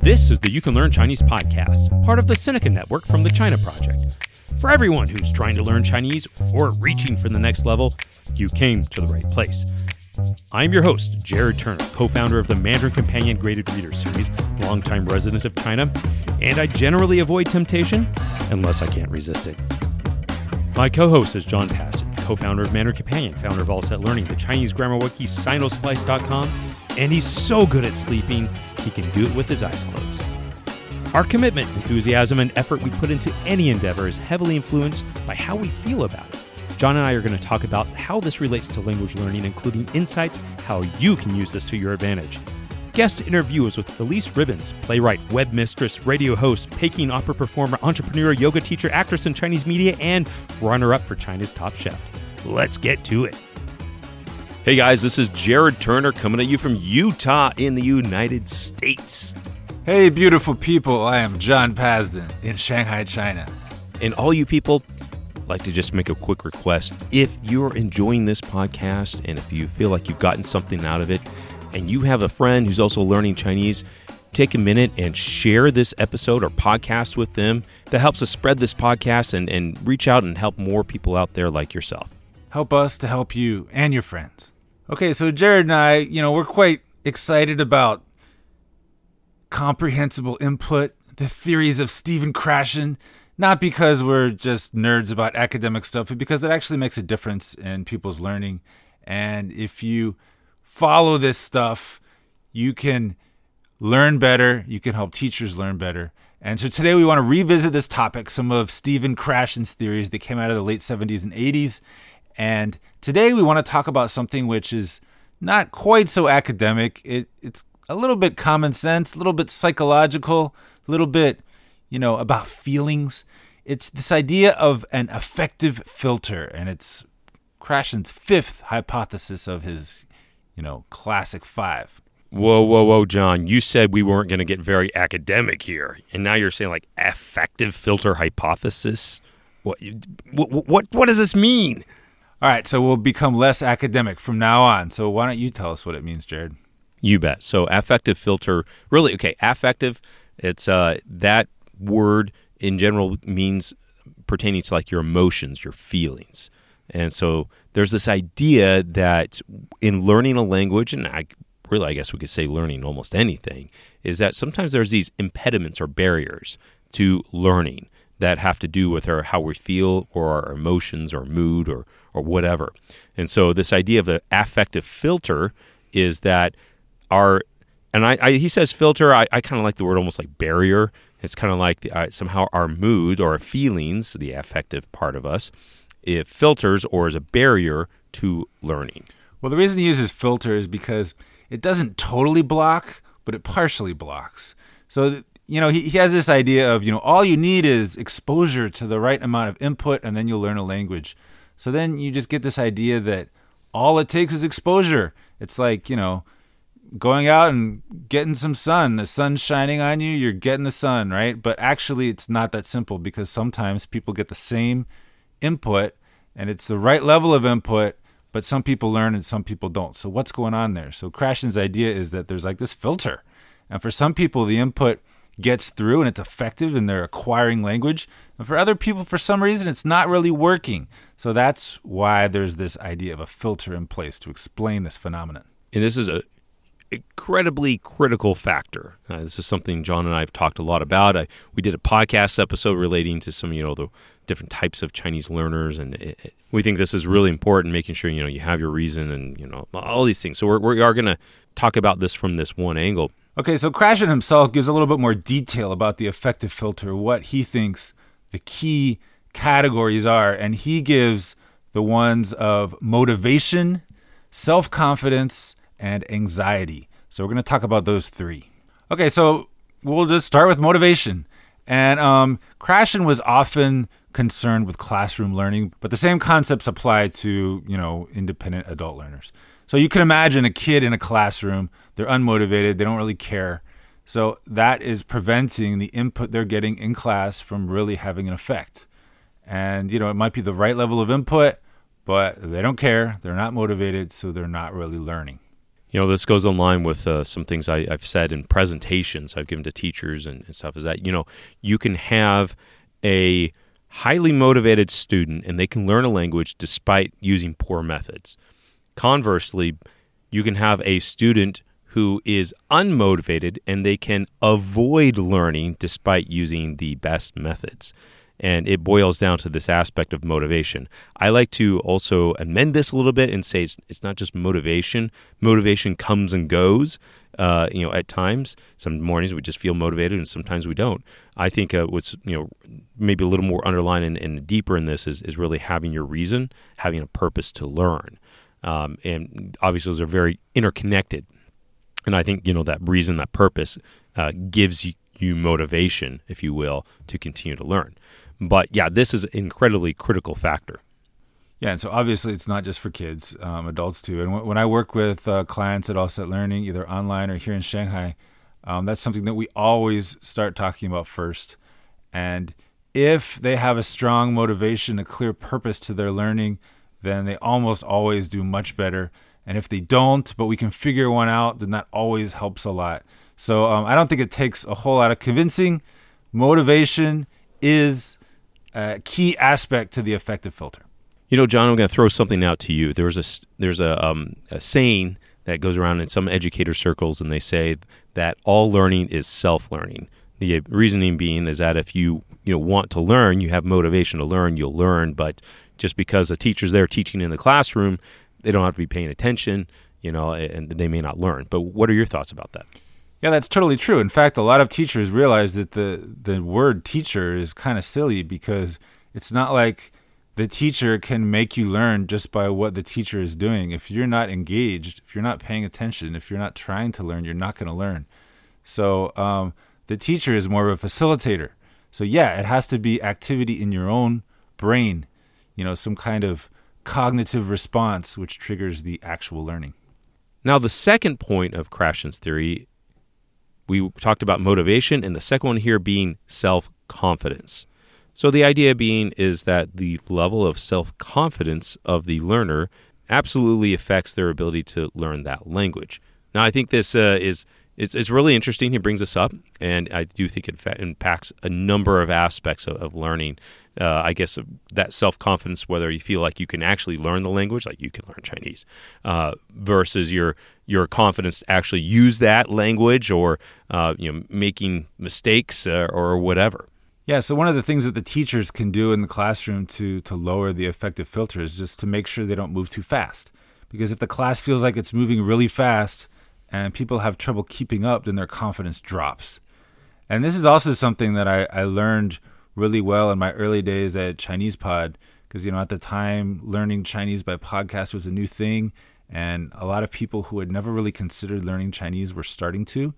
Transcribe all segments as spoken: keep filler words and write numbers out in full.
This is the You Can Learn Chinese podcast, part of the Sinica Network from the China Project. For everyone who's trying to learn Chinese or reaching for the next level, you came to the right place. I'm your host, Jared Turner, co-founder of the Mandarin Companion Graded Reader Series, longtime resident of China, and I generally avoid temptation unless I can't resist it. My co-host is John Pasden, co-founder of Mandarin Companion, founder of All Set Learning, the Chinese grammar wiki, Sinosplice dot com, and he's so good at sleeping, he can do it with his eyes closed. Our commitment, enthusiasm, and effort we put into any endeavor is heavily influenced by how we feel about it. John and I are going to talk about how this relates to language learning, including insights, how you can use this to your advantage. Guest interviews with Elise Ribbons, playwright, web mistress, radio host, Peking opera performer, entrepreneur, yoga teacher, actress in Chinese media, and runner-up for China's Top Chef. Let's get to it. Hey guys, this is Jared Turner coming at you from Utah in the United States. Hey beautiful people, I am John Pasden in Shanghai, China. And all you people, I'd like to just make a quick request. If you're enjoying this podcast and if you feel like you've gotten something out of it and you have a friend who's also learning Chinese, take a minute and share this episode or podcast with them. That helps us spread this podcast and, and reach out and help more people out there like yourself. Help us to help you and your friends. Okay, so Jared and I, you know, we're quite excited about comprehensible input, the theories of Stephen Krashen, not because we're just nerds about academic stuff, but because it actually makes a difference in people's learning. And if you follow this stuff, you can learn better, you can help teachers learn better. And so today we want to revisit this topic, some of Stephen Krashen's theories that came out of the late seventies and eighties. And today we want to talk about something which is not quite so academic. It, it's a little bit common sense, a little bit psychological, a little bit, you know, about feelings. It's this idea of an affective filter, and it's Krashen's fifth hypothesis of his, you know, classic five. Whoa, whoa, whoa, John, you said we weren't going to get very academic here, and now you're saying like affective filter hypothesis? What, what, what, what does this mean? All right, so we'll become less academic from now on. So why don't you tell us what it means, Jared? You bet. So affective filter, really, okay, affective, it's uh, that word in general means pertaining to like your emotions, your feelings. And so there's this idea that in learning a language, and I really, I guess we could say learning almost anything, is that sometimes there's these impediments or barriers to learning that have to do with our, how we feel or our emotions or mood or or whatever. And so this idea of the affective filter is that our, and I, I he says filter, I, I kind of like the word almost like barrier. It's kind of like the, uh, somehow our mood or our feelings, the affective part of us, it filters or is a barrier to learning. Well, the reason he uses filter is because it doesn't totally block, but it partially blocks. So, you know, he, he has this idea of, you know, all you need is exposure to the right amount of input and then you'll learn a language. So then you just get this idea that all it takes is exposure. It's like, you know, going out and getting some sun. The sun's shining on you, you're getting the sun, right? But actually it's not that simple because sometimes people get the same input and it's the right level of input, but some people learn and some people don't. So what's going on there? So Krashen's idea is that there's like this filter. And for some people, the input gets through and it's effective and they're acquiring language. And for other people, for some reason, it's not really working. So that's why there's this idea of a filter in place to explain this phenomenon. And this is a incredibly critical factor. Uh, this is something John and I have talked a lot about. I, we did a podcast episode relating to some, you know, the different types of Chinese learners, and it, it, we think this is really important, making sure, you know, you have your reason and, you know, all these things. So we're, we are going to talk about this from this one angle. Okay, so Krashen himself gives a little bit more detail about the affective filter, what he thinks the key categories are, and he gives the ones of motivation, self-confidence, and anxiety. So we're going to talk about those three. Okay, so we'll just start with motivation. And um, Krashen was often concerned with classroom learning, but the same concepts apply to, you know, independent adult learners. So you can imagine a kid in a classroom, they're unmotivated, they don't really care. So that is preventing the input they're getting in class from really having an effect. And, you know, it might be the right level of input, but they don't care, they're not motivated, so they're not really learning. You know, this goes in line with uh, some things I, I've said in presentations I've given to teachers and, and stuff, is that, you know, you can have a highly motivated student and they can learn a language despite using poor methods. Conversely, you can have a student who is unmotivated and they can avoid learning despite using the best methods. And it boils down to this aspect of motivation. I like to also amend this a little bit and say it's, it's not just motivation. Motivation comes and goes. Uh, you know, at times, some mornings we just feel motivated, and sometimes we don't. I think uh, what's you know maybe a little more underlined and, and deeper in this is is really having your reason, having a purpose to learn, um, and obviously those are very interconnected. And I think you know that reason, that purpose, uh, gives you, you motivation, if you will, to continue to learn. But yeah, this is an incredibly critical factor. Yeah, and so obviously it's not just for kids, um, adults too. And w- when I work with uh, clients at All Set Learning, either online or here in Shanghai, um, that's something that we always start talking about first. And if they have a strong motivation, a clear purpose to their learning, then they almost always do much better. And if they don't, but we can figure one out, then that always helps a lot. So um, I don't think it takes a whole lot of convincing. Motivation is a key aspect to the effective filter. You know, John, I'm going to throw something out to you. There's a there's a, um, a saying that goes around in some educator circles, and they say that all learning is self-learning. The reasoning being is that if you you know want to learn, you have motivation to learn, you'll learn. But just because a teacher's there teaching in the classroom, they don't have to be paying attention, you know, and they may not learn. But what are your thoughts about that? Yeah, that's totally true. In fact, a lot of teachers realize that the the word teacher is kind of silly because it's not like the teacher can make you learn just by what the teacher is doing. If you're not engaged, if you're not paying attention, if you're not trying to learn, you're not going to learn. So um, the teacher is more of a facilitator. So yeah, it has to be activity in your own brain, you know, some kind of cognitive response which triggers the actual learning. Now, the second point of Krashen's theory, we talked about motivation, and the second one here being self-confidence. So the idea being is that the level of self-confidence of the learner absolutely affects their ability to learn that language. Now, I think this uh, is it's, it's really interesting. He brings this up, and I do think it fa- impacts a number of aspects of, of learning. Uh, I guess that self-confidence, whether you feel like you can actually learn the language, like you can learn Chinese, uh, versus your your confidence to actually use that language, or uh, you know making mistakes uh, or whatever. Yeah, so one of the things that the teachers can do in the classroom to to lower the effective filter is just to make sure they don't move too fast. Because if the class feels like it's moving really fast and people have trouble keeping up, then their confidence drops. And this is also something that I, I learned really well in my early days at ChinesePod, because you know at the time learning Chinese by podcast was a new thing, and a lot of people who had never really considered learning Chinese were starting to.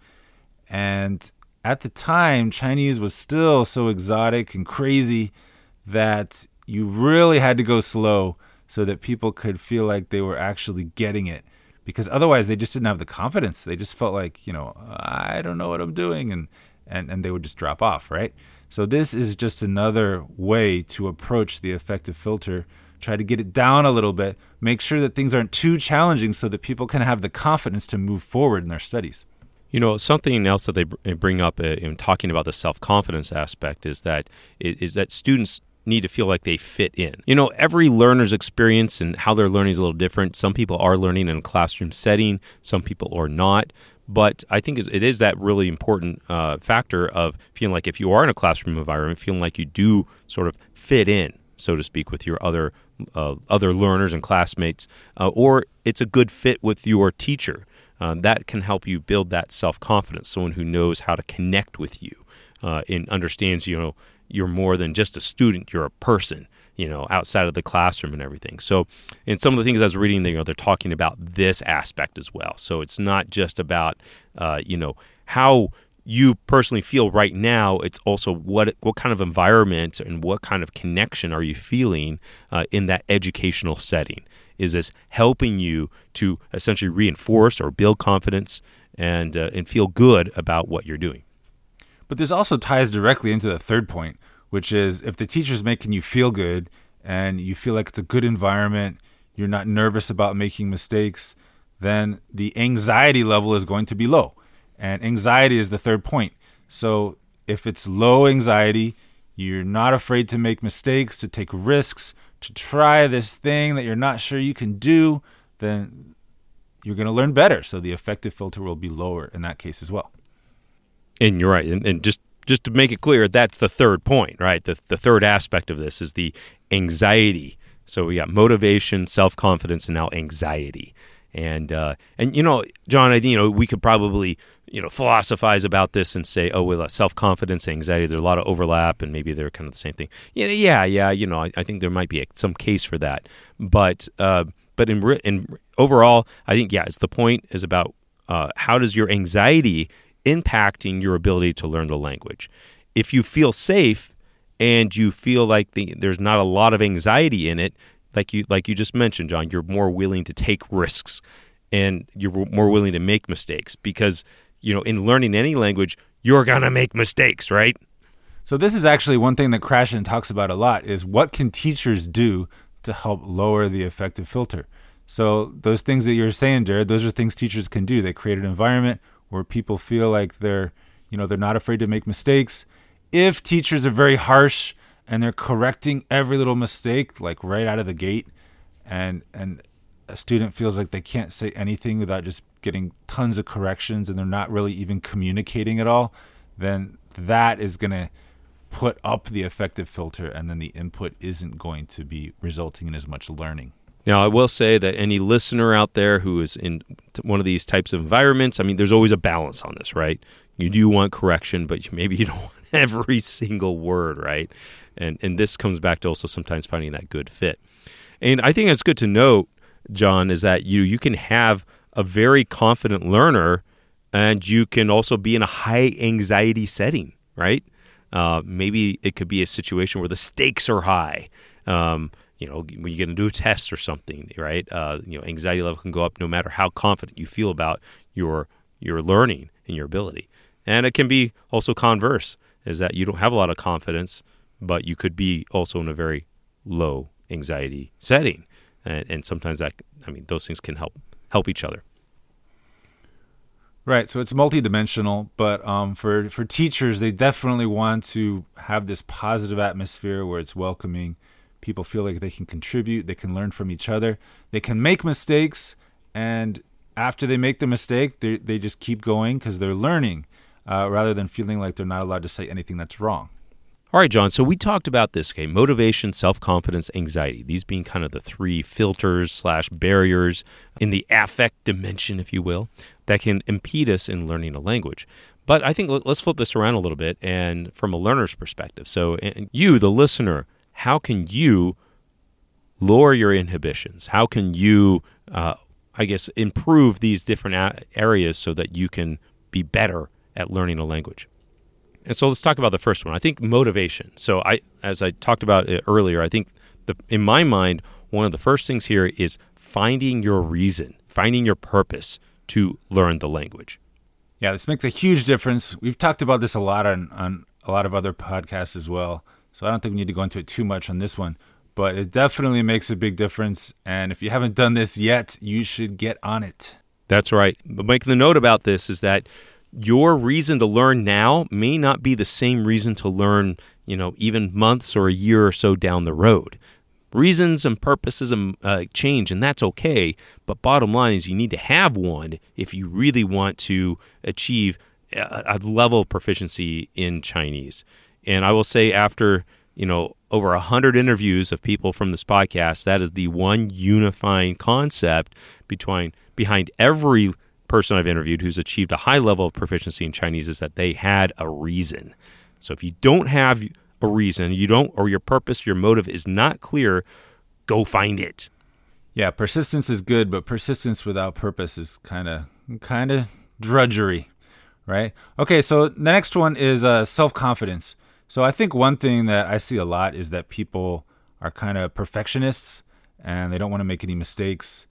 And at the time, Chinese was still so exotic and crazy that you really had to go slow so that people could feel like they were actually getting it. Because otherwise, they just didn't have the confidence. They just felt like, you know, I don't know what I'm doing, and, and, and they would just drop off, right? So this is just another way to approach the effective filter. Try to get it down a little bit. Make sure that things aren't too challenging so that people can have the confidence to move forward in their studies. You know, something else that they bring up in talking about the self-confidence aspect is that is that students need to feel like they fit in. You know, every learner's experience and how they're learning is a little different. Some people are learning in a classroom setting, some people are not. But I think it is that really important uh, factor of feeling like if you are in a classroom environment, feeling like you do sort of fit in, so to speak, with your other uh, other learners and classmates, uh, or it's a good fit with your teacher. Uh, that can help you build that self-confidence, someone who knows how to connect with you uh, and understands, you know, you're more than just a student, you're a person, you know, outside of the classroom and everything. So in some of the things I was reading, you know, they're talking about this aspect as well. So it's not just about, uh, you know, how you personally feel right now. It's also what what kind of environment and what kind of connection are you feeling uh, in that educational setting? Is this helping you to essentially reinforce or build confidence and uh, and feel good about what you're doing? But this also ties directly into the third point, which is if the teacher's making you feel good and you feel like it's a good environment, you're not nervous about making mistakes, then the anxiety level is going to be low. And anxiety is the third point. So if it's low anxiety, you're not afraid to make mistakes, to take risks, to try this thing that you're not sure you can do, then you're going to learn better. So the affective filter will be lower in that case as well. And you're right. And, and just, just to make it clear, that's the third point, right? The, the third aspect of this is the anxiety. So we got motivation, self-confidence, and now anxiety. And, uh, and you know, John, I think, you know, we could probably, you know, philosophize about this and say, oh, well, self-confidence, anxiety, there's a lot of overlap, and maybe they're kind of the same thing. Yeah, yeah, yeah. You know, I, I think there might be a, some case for that. But, uh, but in, in overall, I think, yeah, it's the point is about uh, how does your anxiety impacting your ability to learn the language. If you feel safe and you feel like the, there's not a lot of anxiety in it, like you like you just mentioned, John, you're more willing to take risks and you're more willing to make mistakes because, you know, in learning any language, you're going to make mistakes, right? So this is actually one thing that Krashen talks about a lot is what can teachers do to help lower the affective filter? So those things that you're saying, Jared, those are things teachers can do. They create an environment where people feel like they're, you know, they're not afraid to make mistakes. If teachers are very harsh and they're correcting every little mistake, like right out of the gate, and and a student feels like they can't say anything without just getting tons of corrections and they're not really even communicating at all, then that is going to put up the affective filter, and then the input isn't going to be resulting in as much learning. Now, I will say that any listener out there who is in one of these types of environments, I mean, there's always a balance on this, right? You do want correction, but maybe you don't want every single word, right? And and this comes back to also sometimes finding that good fit. And I think it's good to note, John, is that you you can have a very confident learner and you can also be in a high anxiety setting, right? Uh, maybe it could be a situation where the stakes are high. Um, you know, when you get into a test or something, right? Uh, you know, anxiety level can go up no matter how confident you feel about your your learning and your ability. And it can be also converse, is that you don't have a lot of confidence, but you could be also in a very low anxiety setting. And, and sometimes that, I mean, those things can help help each other. Right. So it's multidimensional, but um, for, for teachers, they definitely want to have this positive atmosphere where it's welcoming. People feel like they can contribute, they can learn from each other, they can make mistakes, and after they make the mistake, they they just keep going because they're learning, uh, rather than feeling like they're not allowed to say anything that's wrong. All right, John, so we talked about this, okay, motivation, self-confidence, anxiety, these being kind of the three filters slash barriers in the affect dimension, if you will, that can impede us in learning a language. But I think let's flip this around a little bit and from a learner's perspective. So you, the listener, how can you lower your inhibitions? How can you, uh, I guess, improve these different a- areas so that you can be better at learning a language? And so let's talk about the first one. I think motivation. So I, as I talked about it earlier, I think the, in my mind, one of the first things here is finding your reason, finding your purpose to learn the language. Yeah, this makes a huge difference. We've talked about this a lot on, on a lot of other podcasts as well. So I don't think we need to go into it too much on this one, but it definitely makes a big difference. And if you haven't done this yet, you should get on it. That's right. But make the note about this is that your reason to learn now may not be the same reason to learn, you know, even months or a year or so down the road. Reasons and purposes uh, change, and that's okay. But bottom line is you need to have one if you really want to achieve a, a level of proficiency in Chinese. And I will say after, you know, over one hundred interviews of people from this podcast, that is the one unifying concept between behind every person I've interviewed who's achieved a high level of proficiency in Chinese is that they had a reason. So if you don't have a reason, you don't, or your purpose, your motive is not clear, go find it. Yeah, persistence is good, but persistence without purpose is kind of kind of drudgery, right? Okay, so the next one is uh, self-confidence. So I think one thing that I see a lot is that people are kind of perfectionists and they don't want to make any mistakes.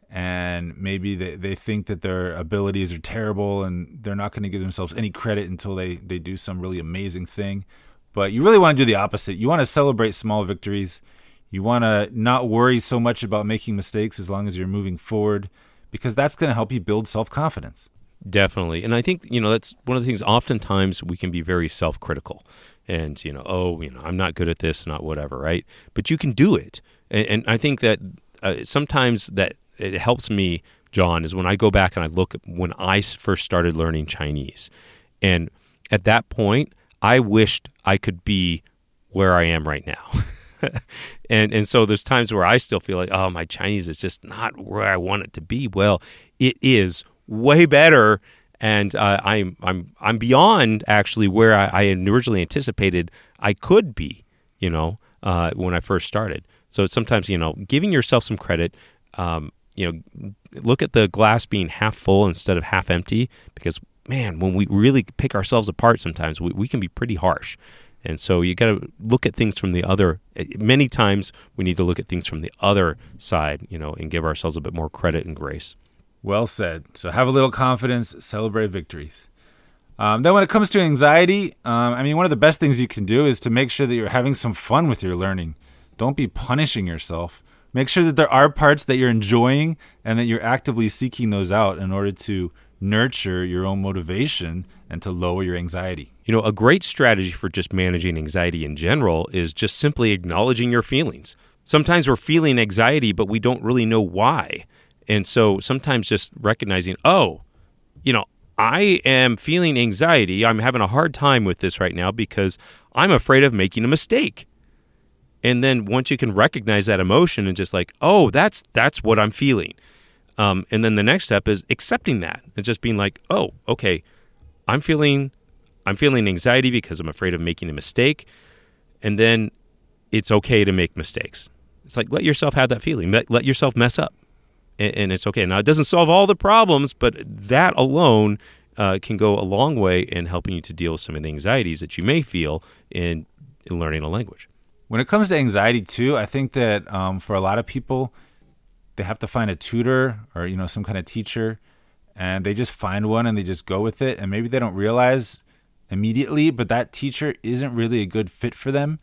And maybe they, they think that their abilities are terrible and they're not going to give themselves any credit until they, they do some really amazing thing. But you really want to do the opposite. You want to celebrate small victories. You want to not worry so much about making mistakes as long as you're moving forward, because that's going to help you build self-confidence. Definitely. And I think, you know, that's one of the things, oftentimes we can be very self-critical and, you know, oh, you know, I'm not good at this, not whatever, right? But you can do it. And, and I think that uh, sometimes that it helps me, John, is when I go back and I look at when I first started learning Chinese. And at that point, I wished I could be where I am right now. and and so there's times where I still feel like, oh, my Chinese is just not where I want it to be. Well, it is way better, and uh, I'm I'm I'm beyond actually where I, I originally anticipated I could be. You know, uh, when I first started. So sometimes, you know, giving yourself some credit. Um, you know, look at the glass being half full instead of half empty. Because man, when we really pick ourselves apart, sometimes we, we can be pretty harsh. And so you got to look at things from the other. Many times we need to look at things from the other side, you know, and give ourselves a bit more credit and grace. Well said. So have a little confidence, celebrate victories. Um, then when it comes to anxiety, um, I mean, one of the best things you can do is to make sure that you're having some fun with your learning. Don't be punishing yourself. Make sure that there are parts that you're enjoying and that you're actively seeking those out in order to nurture your own motivation and to lower your anxiety. You know, a great strategy for just managing anxiety in general is just simply acknowledging your feelings. Sometimes we're feeling anxiety, but we don't really know why. And so sometimes just recognizing, oh, you know, I am feeling anxiety. I'm having a hard time with this right now because I'm afraid of making a mistake. And then once you can recognize that emotion and just like, oh, that's that's what I'm feeling. Um, and then the next step is accepting that. It's just being like, oh, okay, I'm feeling I'm feeling anxiety because I'm afraid of making a mistake. And then it's okay to make mistakes. It's like, let yourself have that feeling. Let, let yourself mess up. And, and it's okay. Now, it doesn't solve all the problems, but that alone uh, can go a long way in helping you to deal with some of the anxieties that you may feel in, in learning a language. When it comes to anxiety, too, I think that um, for a lot of people, they have to find a tutor or, you know, some kind of teacher, and they just find one and they just go with it. And maybe they don't realize immediately, but that teacher isn't really a good fit for them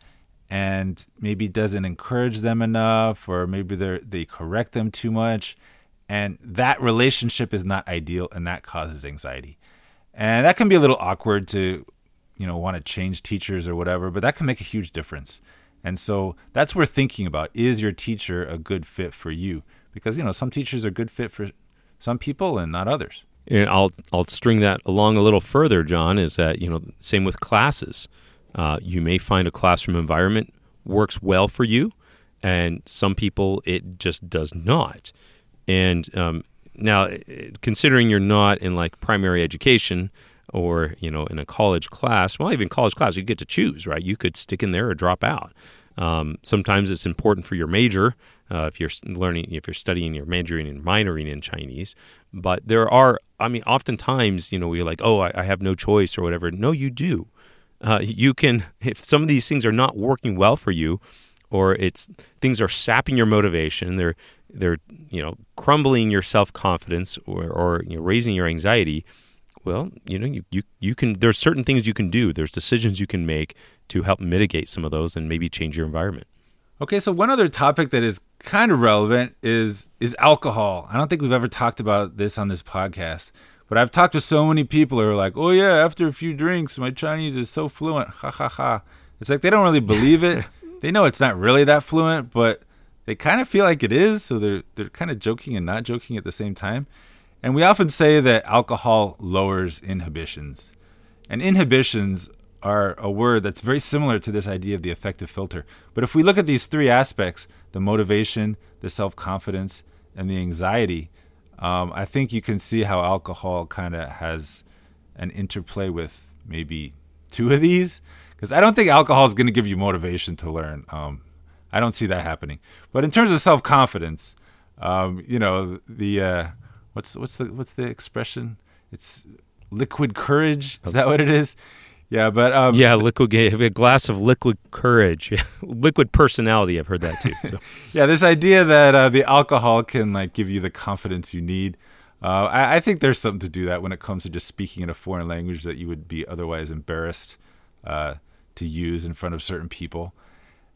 and maybe doesn't encourage them enough, or maybe they they correct them too much. And that relationship is not ideal, and that causes anxiety. And that can be a little awkward to, you know, want to change teachers or whatever, but that can make a huge difference. And so that's worth thinking about. Is your teacher a good fit for you? Because, you know, some teachers are a good fit for some people and not others. And I'll I'll string that along a little further, John, is that, you know, same with classes. Uh, you may find a classroom environment works well for you, and some people it just does not. And um, now, considering you're not in like primary education or, you know, in a college class, well, even college class, you get to choose, right? You could stick in there or drop out. Um, sometimes it's important for your major, uh, if you're learning, if you're studying, you're majoring and minoring in Chinese. But there are, I mean, oftentimes, you know, you're like, oh, I, I have no choice or whatever. No, you do. Uh, you can, if some of these things are not working well for you, or it's things are sapping your motivation, they're they're you know crumbling your self confidence, or, or you know, raising your anxiety. Well, you know, you, you you can. There's certain things you can do. There's decisions you can make to help mitigate some of those and maybe change your environment. Okay, so one other topic that is kind of relevant is is alcohol. I don't think we've ever talked about this on this podcast, but I've talked to so many people who are like, "Oh yeah, after a few drinks, my Chinese is so fluent." Ha ha ha. It's like they don't really believe it. They know it's not really that fluent, but they kind of feel like it is, so they're they're kind of joking and not joking at the same time. And we often say that alcohol lowers inhibitions. And inhibitions are a word that's very similar to this idea of the affective filter. But if we look at these three aspects, the motivation, the self-confidence, and the anxiety, um, I think you can see how alcohol kind of has an interplay with maybe two of these. Because I don't think alcohol is going to give you motivation to learn. Um, I don't see that happening. But in terms of self-confidence, um, you know, the uh, what's what's the what's the expression? It's liquid courage. Is that what it is? Yeah, but um, yeah, liquid. Have a glass of liquid courage, liquid personality. I've heard that too. So. Yeah, this idea that uh, the alcohol can like give you the confidence you need. Uh, I, I think there's something to do that when it comes to just speaking in a foreign language that you would be otherwise embarrassed uh, to use in front of certain people.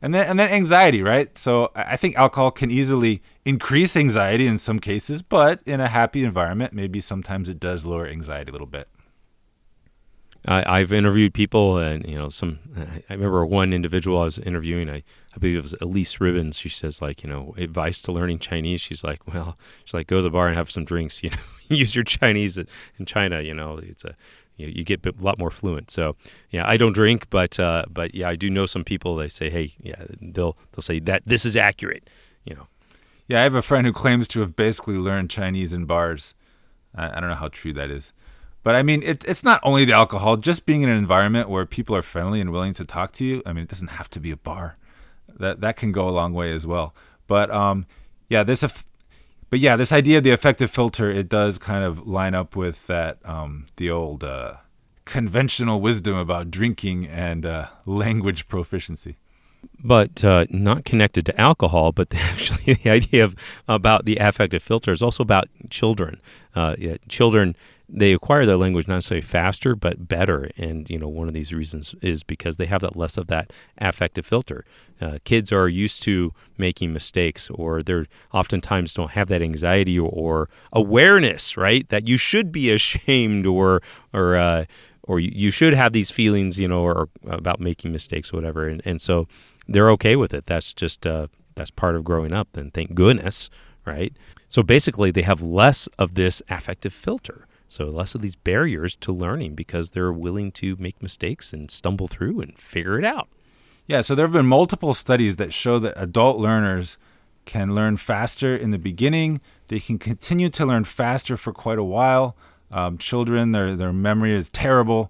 And then and then anxiety, right? So I think alcohol can easily increase anxiety in some cases, but in a happy environment, maybe sometimes it does lower anxiety a little bit. I, I've interviewed people, and you know, some. I remember one individual I was interviewing. I, I believe it was Elise Ribbons. She says, like, you know, advice to learning Chinese. She's like, well, she's like, go to the bar and have some drinks. You know, use your Chinese in China. You know, it's a you, know, you get a lot more fluent. So yeah, I don't drink, but uh, but yeah, I do know some people. They say, hey, yeah, they'll they'll say that this is accurate. You know. Yeah, I have a friend who claims to have basically learned Chinese in bars. I, I don't know how true that is. But I mean, it, it's not only the alcohol, just being in an environment where people are friendly and willing to talk to you. I mean, it doesn't have to be a bar. That that can go a long way as well. But um, yeah, this, but yeah, this idea of the affective filter, it does kind of line up with that um, the old uh, conventional wisdom about drinking and uh, language proficiency. But uh, not connected to alcohol, but actually the idea of about the affective filter is also about children. Uh, yeah, children, they acquire their language not necessarily faster, but better. And, you know, one of these reasons is because they have that less of that affective filter. Uh, kids are used to making mistakes, or they're oftentimes don't have that anxiety or, or awareness, right? That you should be ashamed or, or, uh, or you should have these feelings, you know, or about making mistakes or whatever. And, and so they're okay with it. That's just, uh, that's part of growing up. And thank goodness, right? So basically they have less of this affective filter. So less of these barriers to learning because they're willing to make mistakes and stumble through and figure it out. Yeah, so there have been multiple studies that show that adult learners can learn faster in the beginning. They can continue to learn faster for quite a while. Um, children, their their memory is terrible.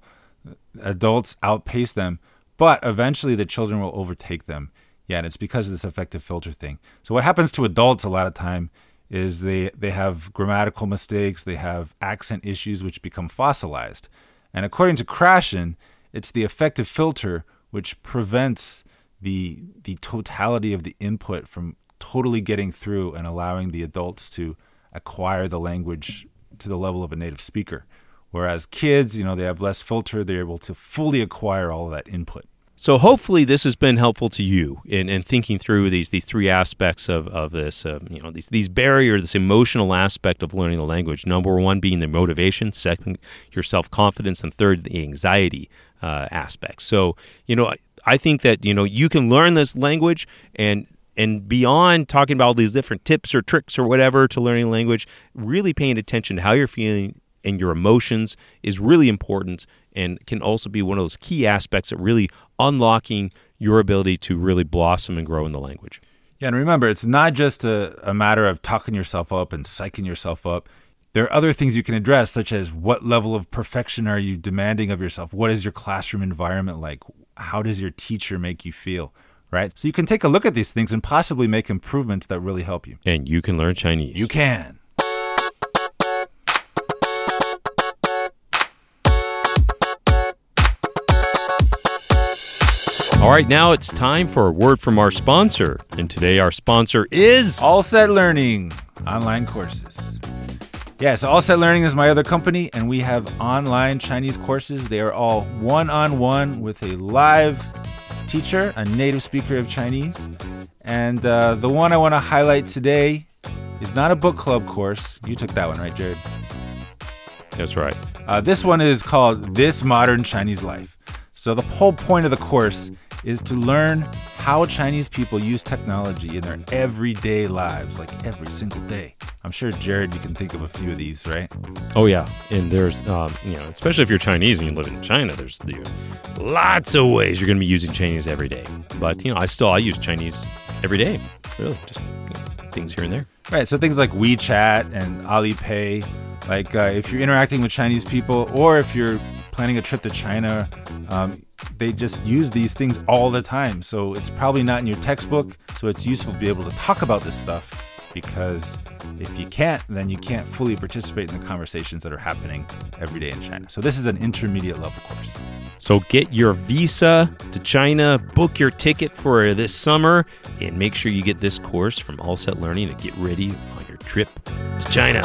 Adults outpace them, but eventually the children will overtake them. Yeah, and it's because of this affective filter thing. So what happens to adults a lot of time is they, they have grammatical mistakes, they have accent issues which become fossilized. And according to Krashen, it's the affective filter which prevents the the totality of the input from totally getting through and allowing the adults to acquire the language to the level of a native speaker. Whereas kids, you know, they have less filter, they're able to fully acquire all of that input. So hopefully this has been helpful to you in, in thinking through these these three aspects of, of this, uh, you know, these these barriers, this emotional aspect of learning the language. Number one being the motivation, second, your self-confidence, and third, the anxiety uh, aspect. So, you know, I, I think that, you know, you can learn this language and and beyond talking about all these different tips or tricks or whatever to learning language, really paying attention to how you're feeling and your emotions is really important and can also be one of those key aspects of really unlocking your ability to really blossom and grow in the language. Yeah, and remember, it's not just a, a matter of talking yourself up and psyching yourself up. There are other things you can address, such as what level of perfection are you demanding of yourself? What is your classroom environment like? How does your teacher make you feel? Right? So you can take a look at these things and possibly make improvements that really help you. And you can learn Chinese. You can. All right, now it's time for a word from our sponsor. And today our sponsor is All Set Learning online courses. Yeah, so All Set Learning is my other company, and we have online Chinese courses. They are all one-on-one with a live teacher, a native speaker of Chinese. And uh, the one I want to highlight today is not a book club course. You took that one, right, Jared? That's right. Uh, this one is called This Modern Chinese Life. So the whole point of the course is to learn how Chinese people use technology in their everyday lives, like every single day. I'm sure, Jared, you can think of a few of these, right? Oh, yeah. And there's, um, you know, especially if you're Chinese and you live in China, there's the, lots of ways you're going to be using Chinese every day. But, you know, I still, I use Chinese every day, really, just you know, things here and there. Right, so things like WeChat and Alipay, like uh, if you're interacting with Chinese people or if you're planning a trip to China, um, they just use these things all the time. So it's probably not in your textbook, so it's useful to be able to talk about this stuff, because if you can't, then you can't fully participate in the conversations that are happening every day in China. So this is an intermediate level course. So get your visa to China, book your ticket for this summer, and make sure you get this course from All Set Learning to get ready on your trip to China.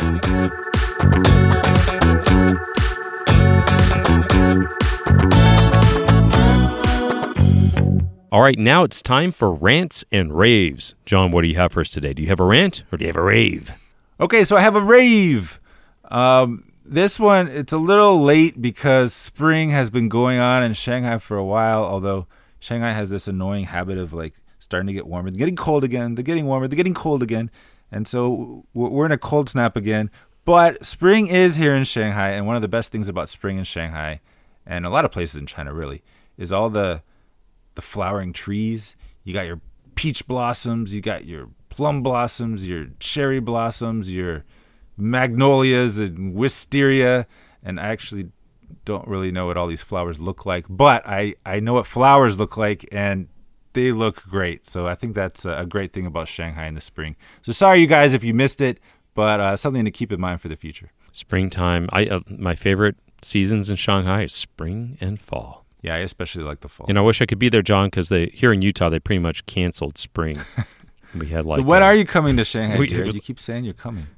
All right, now it's time for rants and raves. John, what do you have for us today? Do you have a rant or do you have a rave? Okay, so I have a rave. Um, this one, it's a little late because spring has been going on in Shanghai for a while, although Shanghai has this annoying habit of like starting to get warmer. They're getting cold again. They're getting warmer. They're getting cold again. And so we're in a cold snap again. But spring is here in Shanghai, and one of the best things about spring in Shanghai, and a lot of places in China really, is all the the flowering trees. You got your peach blossoms, you got your plum blossoms, your cherry blossoms, your magnolias and wisteria, and I actually don't really know what all these flowers look like, but I, I know what flowers look like, and they look great. So I think that's a great thing about Shanghai in the spring. So sorry, you guys, if you missed it, but uh, something to keep in mind for the future. Springtime. I uh, my favorite seasons in Shanghai is spring and fall. Yeah, I especially like the fall. And I wish I could be there, John, because they here in Utah they pretty much canceled spring. We had like. So when uh, are you coming to Shanghai, we, Jared? was, You keep saying you're coming.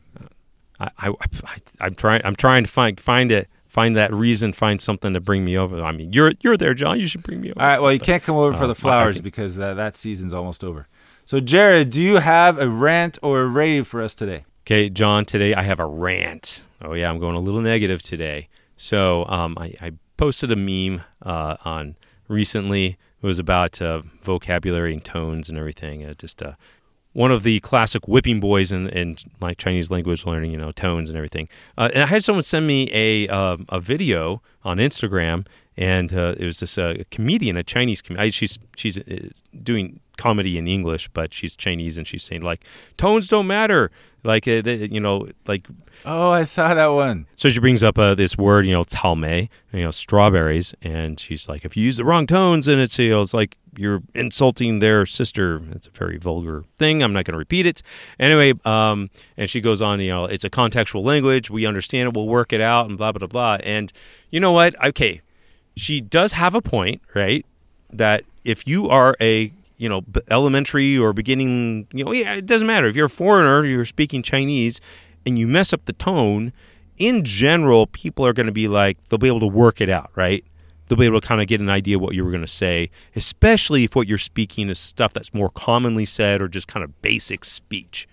I, I, I I'm trying. I'm trying to find find it. Find that reason. Find something to bring me over. I mean, you're you're there, John. You should bring me over. All right. Well, you but, can't come over for uh, the flowers can, because that that season's almost over. So, Jared, do you have a rant or a rave for us today? Okay, John. Today I have a rant. Oh yeah, I'm going a little negative today. So um, I, I posted a meme uh, on recently. It was about uh, vocabulary and tones and everything. Uh, just uh, one of the classic whipping boys in, in my Chinese language learning, you know, tones and everything. Uh, and I had someone send me a uh, a video on Instagram, and uh, it was this uh, comedian, a Chinese comedian. She's she's uh, doing comedy in English, but she's Chinese, and she's saying like tones don't matter, like uh, they, you know, like. Oh, I saw that one. So she brings up uh, this word, you know, caomei, you know, strawberries, and she's like, if you use the wrong tones, and it's, you know, it's like you're insulting their sister. It's a very vulgar thing. I'm not going to repeat it. Anyway, um, and she goes on, you know, it's a contextual language. We understand it. We'll work it out, and blah, blah, blah. And you know what? Okay, she does have a point, right? That if you are a, you know, elementary or beginning, you know, yeah, it doesn't matter. If you're a foreigner, you're speaking Chinese, and you mess up the tone, in general, people are going to be like, they'll be able to work it out, right? They'll be able to kind of get an idea what you were going to say, especially if what you're speaking is stuff that's more commonly said or just kind of basic speech.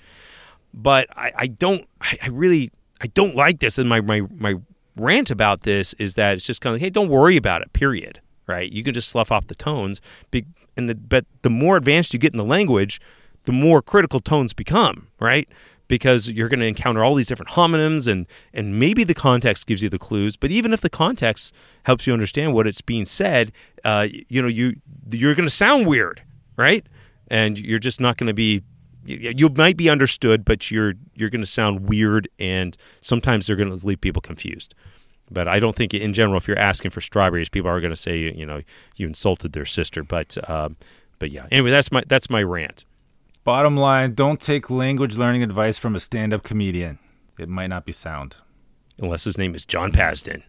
But I, I don't, I, I really, I don't like this. And my, my, my rant about this is that it's just kind of like, hey, don't worry about it, period, right? You can just slough off the tones. And the, but the more advanced you get in the language, the more critical tones become, right? Because you're going to encounter all these different homonyms, and, and maybe the context gives you the clues. But even if the context helps you understand what it's being said, uh, you know, you you're going to sound weird, right? And you're just not going to be. You, you might be understood, but you're you're going to sound weird, and sometimes they're going to leave people confused. But I don't think, in general, if you're asking for strawberries, people are going to say, you know, you insulted their sister. But um, but yeah. Anyway, that's my that's my rant. Bottom line, don't take language learning advice from a stand-up comedian. It might not be sound. Unless his name is John Pasden.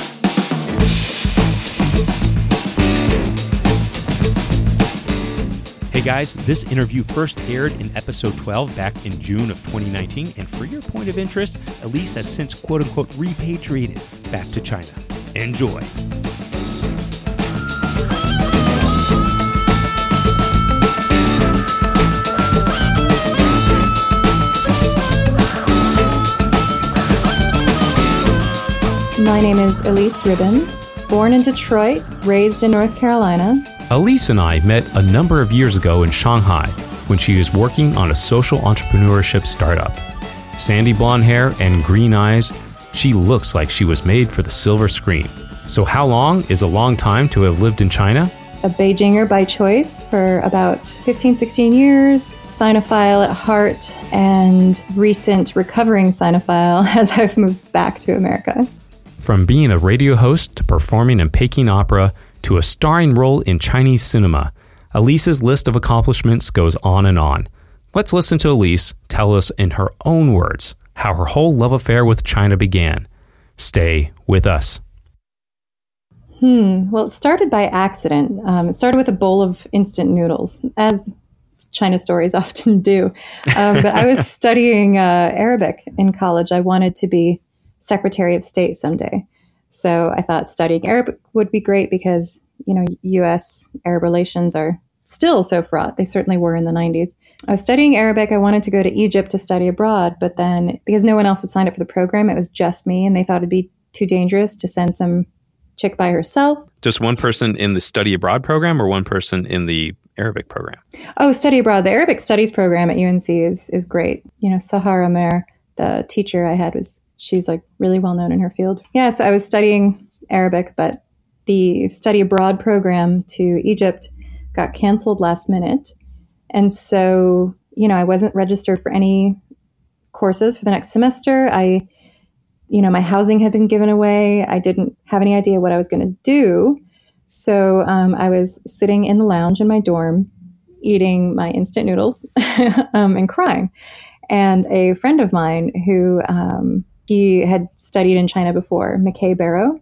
Hey guys, this interview first aired in episode twelve back in June of twenty nineteen, and for your point of interest, Elise has since quote-unquote repatriated back to China. Enjoy. My name is Elise Ribbons, born in Detroit, raised in North Carolina. Elise and I met a number of years ago in Shanghai when she was working on a social entrepreneurship startup. Sandy blonde hair and green eyes, she looks like she was made for the silver screen. So how long is a long time to have lived in China? A Beijinger by choice for about fifteen, sixteen years, Sinophile at heart, and recent recovering Sinophile as I've moved back to America. From being a radio host to performing in Peking opera to a starring role in Chinese cinema, Elise's list of accomplishments goes on and on. Let's listen to Elise tell us in her own words how her whole love affair with China began. Stay with us. Hmm. Well, it started by accident. Um, it started with a bowl of instant noodles, as China stories often do. Um, but I was studying uh, Arabic in college. I wanted to be Secretary of State someday. So I thought studying Arabic would be great because you know, U S Arab relations are still so fraught. They certainly were in the nineties. I was studying Arabic. I wanted to go to Egypt to study abroad, but then because no one else had signed up for the program, it was just me, and they thought it'd be too dangerous to send some chick by herself. Just one person in the study abroad program or one person in the Arabic program? Oh, study abroad. The Arabic studies program at U N C is is great. You know, Sahar Amer, the teacher I had, was she's like really well known in her field. Yeah, so I was studying Arabic, but the study abroad program to Egypt got canceled last minute. And so, you know, I wasn't registered for any courses for the next semester. I, you know, my housing had been given away. I didn't have any idea what I was going to do. So um, I was sitting in the lounge in my dorm, eating my instant noodles um, and crying. And a friend of mine who um, he had studied in China before, McKay Barrow,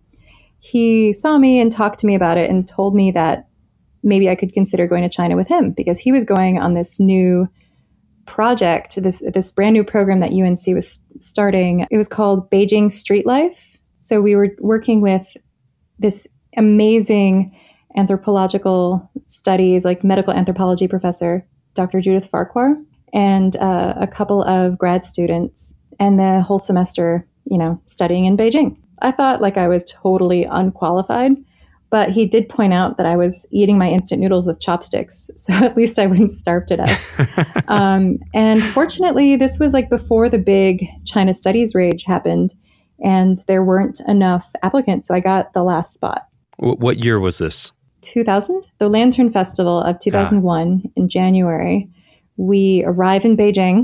he saw me and talked to me about it and told me that maybe I could consider going to China with him because he was going on this new project, this this brand new program that U N C was starting. It was called Beijing Street Life. So we were working with this amazing anthropological studies, like medical anthropology professor, Doctor Judith Farquhar, and uh, a couple of grad students, and the whole semester, you know, studying in Beijing. I thought like I was totally unqualified. But he did point out that I was eating my instant noodles with chopsticks, so at least I wouldn't starve to death. um, and fortunately, this was like before the big China studies rage happened, and there weren't enough applicants, so I got the last spot. What year was this? two thousand. The Lantern Festival of two thousand one ah. in January. We arrive in Beijing.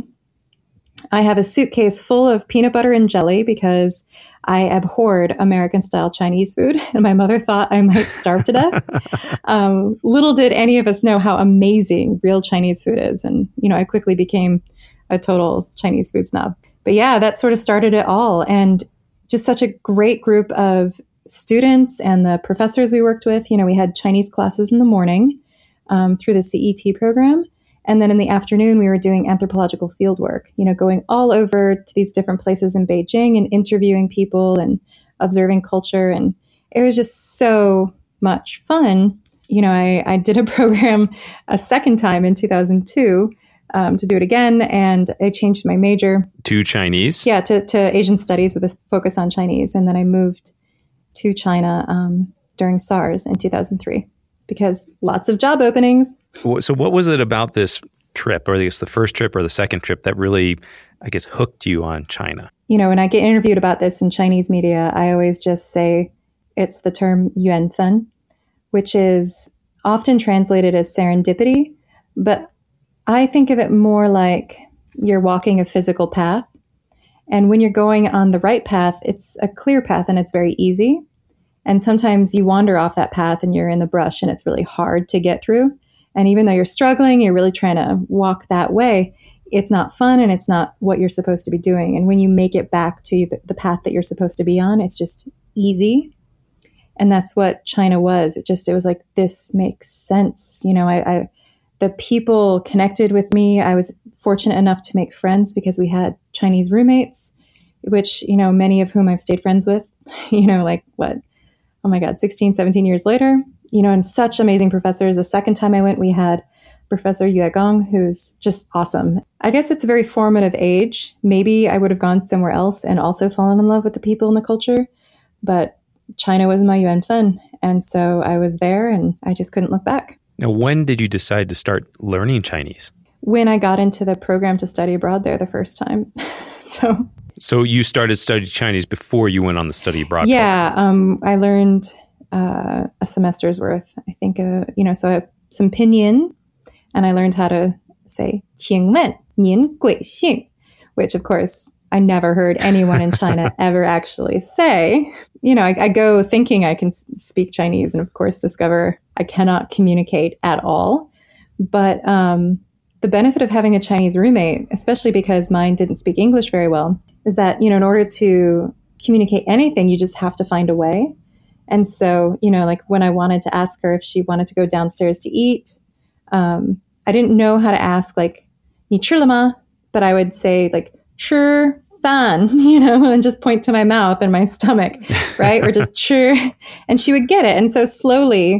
I have a suitcase full of peanut butter and jelly because I abhorred American-style Chinese food, and my mother thought I might starve to death. um, little did any of us know how amazing real Chinese food is, and you know, I quickly became a total Chinese food snob. But yeah, that sort of started it all, and just such a great group of students and the professors we worked with. You know, we had Chinese classes in the morning um, through the C E T program. And then in the afternoon, we were doing anthropological field work, you know, going all over to these different places in Beijing and interviewing people and observing culture. And it was just so much fun. You know, I, I did a program a second time in two thousand two um, to do it again. And I changed my major. To Chinese? Yeah, to, to Asian studies with a focus on Chinese. And then I moved to China um, during SARS in two thousand three. Because lots of job openings. So what was it about this trip, or I guess the first trip or the second trip, that really, I guess, hooked you on China? You know, when I get interviewed about this in Chinese media, I always just say it's the term yuanfen, which is often translated as serendipity. But I think of it more like you're walking a physical path. And when you're going on the right path, it's a clear path and it's very easy. And sometimes you wander off that path and you're in the brush and it's really hard to get through. And even though you're struggling, you're really trying to walk that way, it's not fun and it's not what you're supposed to be doing. And when you make it back to the, the path that you're supposed to be on, it's just easy. And that's what China was. It just, it was like, this makes sense. You know, I, I the people connected with me. I was fortunate enough to make friends because we had Chinese roommates, which, you know, many of whom I've stayed friends with, you know, like what? Oh my God, sixteen, seventeen years later, you know, and such amazing professors. The second time I went, we had Professor Yue Gong, who's just awesome. I guess it's a very formative age. Maybe I would have gone somewhere else and also fallen in love with the people and the culture, but China was my yuanfen. And so I was there and I just couldn't look back. Now, when did you decide to start learning Chinese? When I got into the program to study abroad there the first time. so... So you started studying Chinese before you went on the study abroad? Yeah, um, I learned uh, a semester's worth, I think, uh, you know, so I have some pinyin, and I learned how to say 请问您贵姓, which, of course, I never heard anyone in China ever actually say. You know, I, I go thinking I can speak Chinese and, of course, discover I cannot communicate at all. But um, the benefit of having a Chinese roommate, especially because mine didn't speak English very well, is that, you know, in order to communicate anything, you just have to find a way. And so, you know, like when I wanted to ask her if she wanted to go downstairs to eat, um, I didn't know how to ask like, 你吃了吗? But I would say like, 吃饭, you know, and just point to my mouth and my stomach, right? Or just 吃. And she would get it. And so slowly,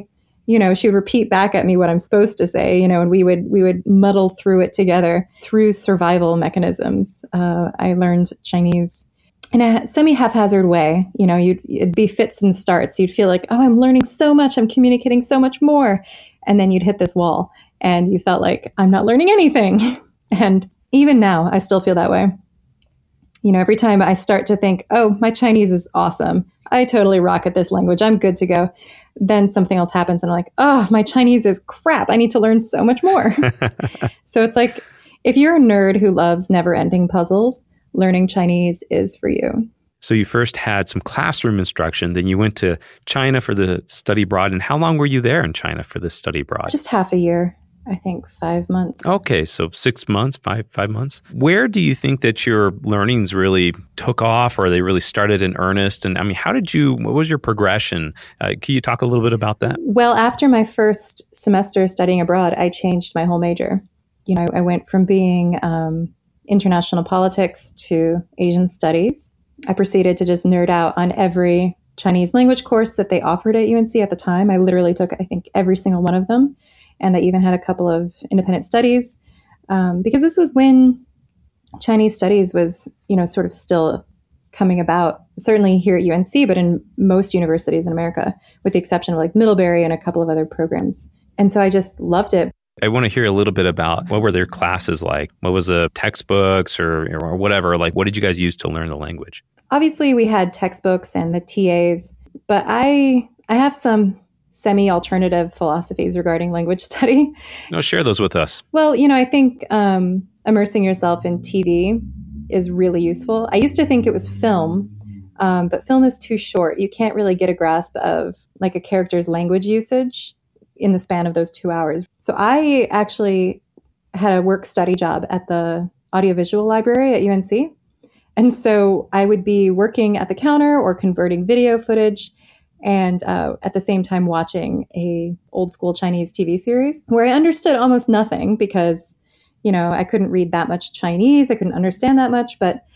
you know, she would repeat back at me what I'm supposed to say, you know, and we would we would muddle through it together through survival mechanisms. Uh, I learned Chinese in a semi-haphazard way. You know, you'd it'd be fits and starts. You'd feel like, oh, I'm learning so much. I'm communicating so much more. And then you'd hit this wall and you felt like, I'm not learning anything. And even now, I still feel that way. You know, every time I start to think, oh, my Chinese is awesome. I totally rock at this language. I'm good to go. Then something else happens and I'm like, oh, my Chinese is crap. I need to learn so much more. So it's like, if you're a nerd who loves never-ending puzzles, learning Chinese is for you. So you first had some classroom instruction, then you went to China for the study abroad. And how long were you there in China for this study abroad? Just half a year. I think five months. Okay, so six months, five five months. Where do you think that your learnings really took off, or they really started in earnest? And I mean, how did you? What was your progression? Uh, can you talk a little bit about that? Well, after my first semester studying abroad, I changed my whole major. You know, I went from being um, international politics to Asian studies. I proceeded to just nerd out on every Chinese language course that they offered at U N C at the time. I literally took, I think, every single one of them. And I even had a couple of independent studies um, because this was when Chinese studies was, you know, sort of still coming about, certainly here at U N C, but in most universities in America, with the exception of like Middlebury and a couple of other programs. And so I just loved it. I want to hear a little bit about what were their classes like? What was the textbooks or, or whatever? Like, what did you guys use to learn the language? Obviously, we had textbooks and the T As, but I I have some semi-alternative philosophies regarding language study. No, share those with us. Well, you know, I think um, immersing yourself in T V is really useful. I used to think it was film, um, but film is too short. You can't really get a grasp of like a character's language usage in the span of those two hours. So I actually had a work study job at the audiovisual library at U N C. And so I would be working at the counter or converting video footage and uh, at the same time watching a old school Chinese T V series where I understood almost nothing because, you know, I couldn't read that much Chinese. I couldn't understand that much. But,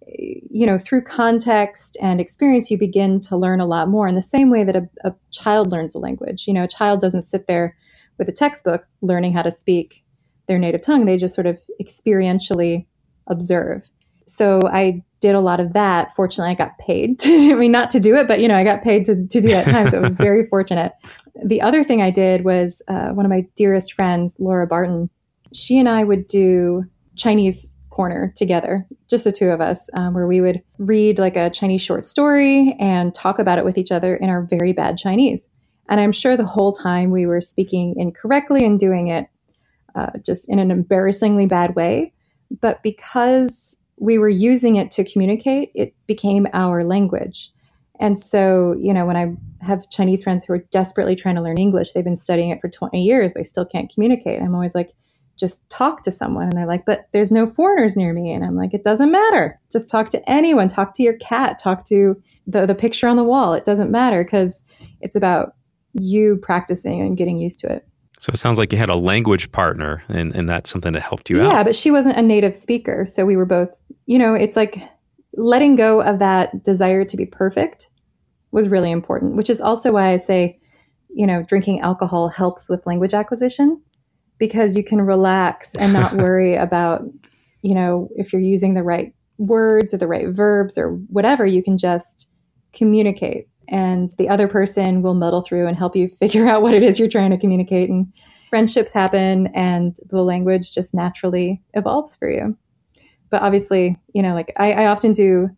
you know, through context and experience, you begin to learn a lot more in the same way that a, a child learns a language. You know, a child doesn't sit there with a textbook learning how to speak their native tongue. They just sort of experientially observe. So I did a lot of that. Fortunately, I got paid to, I mean, not to do it, but, you know, I got paid to, to do it at times. So I was very fortunate. The other thing I did was uh, one of my dearest friends, Laura Barton, she and I would do Chinese corner together, just the two of us, um, where we would read like a Chinese short story and talk about it with each other in our very bad Chinese. And I'm sure the whole time we were speaking incorrectly and doing it uh, just in an embarrassingly bad way. But because we were using it to communicate, it became our language. And so, you know, when I have Chinese friends who are desperately trying to learn English, they've been studying it for twenty years, they still can't communicate. I'm always like, just talk to someone. And they're like, but there's no foreigners near me. And I'm like, it doesn't matter. Just talk to anyone. Talk to your cat. Talk to the, the picture on the wall. It doesn't matter because it's about you practicing and getting used to it. So it sounds like you had a language partner, and, and that's something that helped you yeah, out. Yeah, but she wasn't a native speaker. So we were both, you know, it's like letting go of that desire to be perfect was really important, which is also why I say, you know, drinking alcohol helps with language acquisition because you can relax and not worry about, you know, if you're using the right words or the right verbs or whatever, you can just communicate. And the other person will muddle through and help you figure out what it is you're trying to communicate. And friendships happen and the language just naturally evolves for you. But obviously, you know, like I, I often do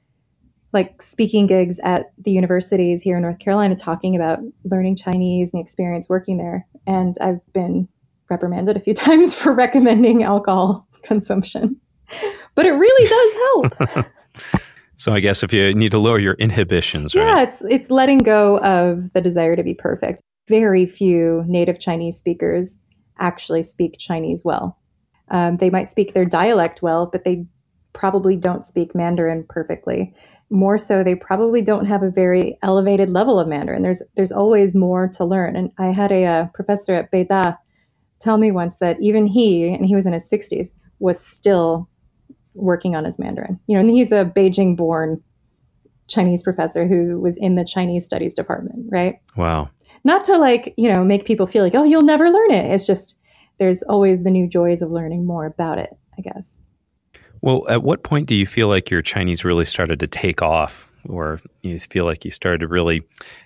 like speaking gigs at the universities here in North Carolina talking about learning Chinese and the experience working there. And I've been reprimanded a few times for recommending alcohol consumption. But it really does help. So I guess if you need to lower your inhibitions, right? Yeah, it's it's letting go of the desire to be perfect. Very few native Chinese speakers actually speak Chinese well. Um, they might speak their dialect well, but they probably don't speak Mandarin perfectly. More so, they probably don't have a very elevated level of Mandarin. There's there's always more to learn. And I had a, a professor at Beida tell me once that even he, and he was in his sixties, was still working on his Mandarin. You know, and he's a Beijing-born Chinese professor who was in the Chinese studies department, right? Wow. not to like, you know, make people feel like, oh, you'll never learn it. It's just, there's always the new joys of learning more about it, I guess. Well, at what point do you feel like your Chinese really started to take off, or you feel like you started to really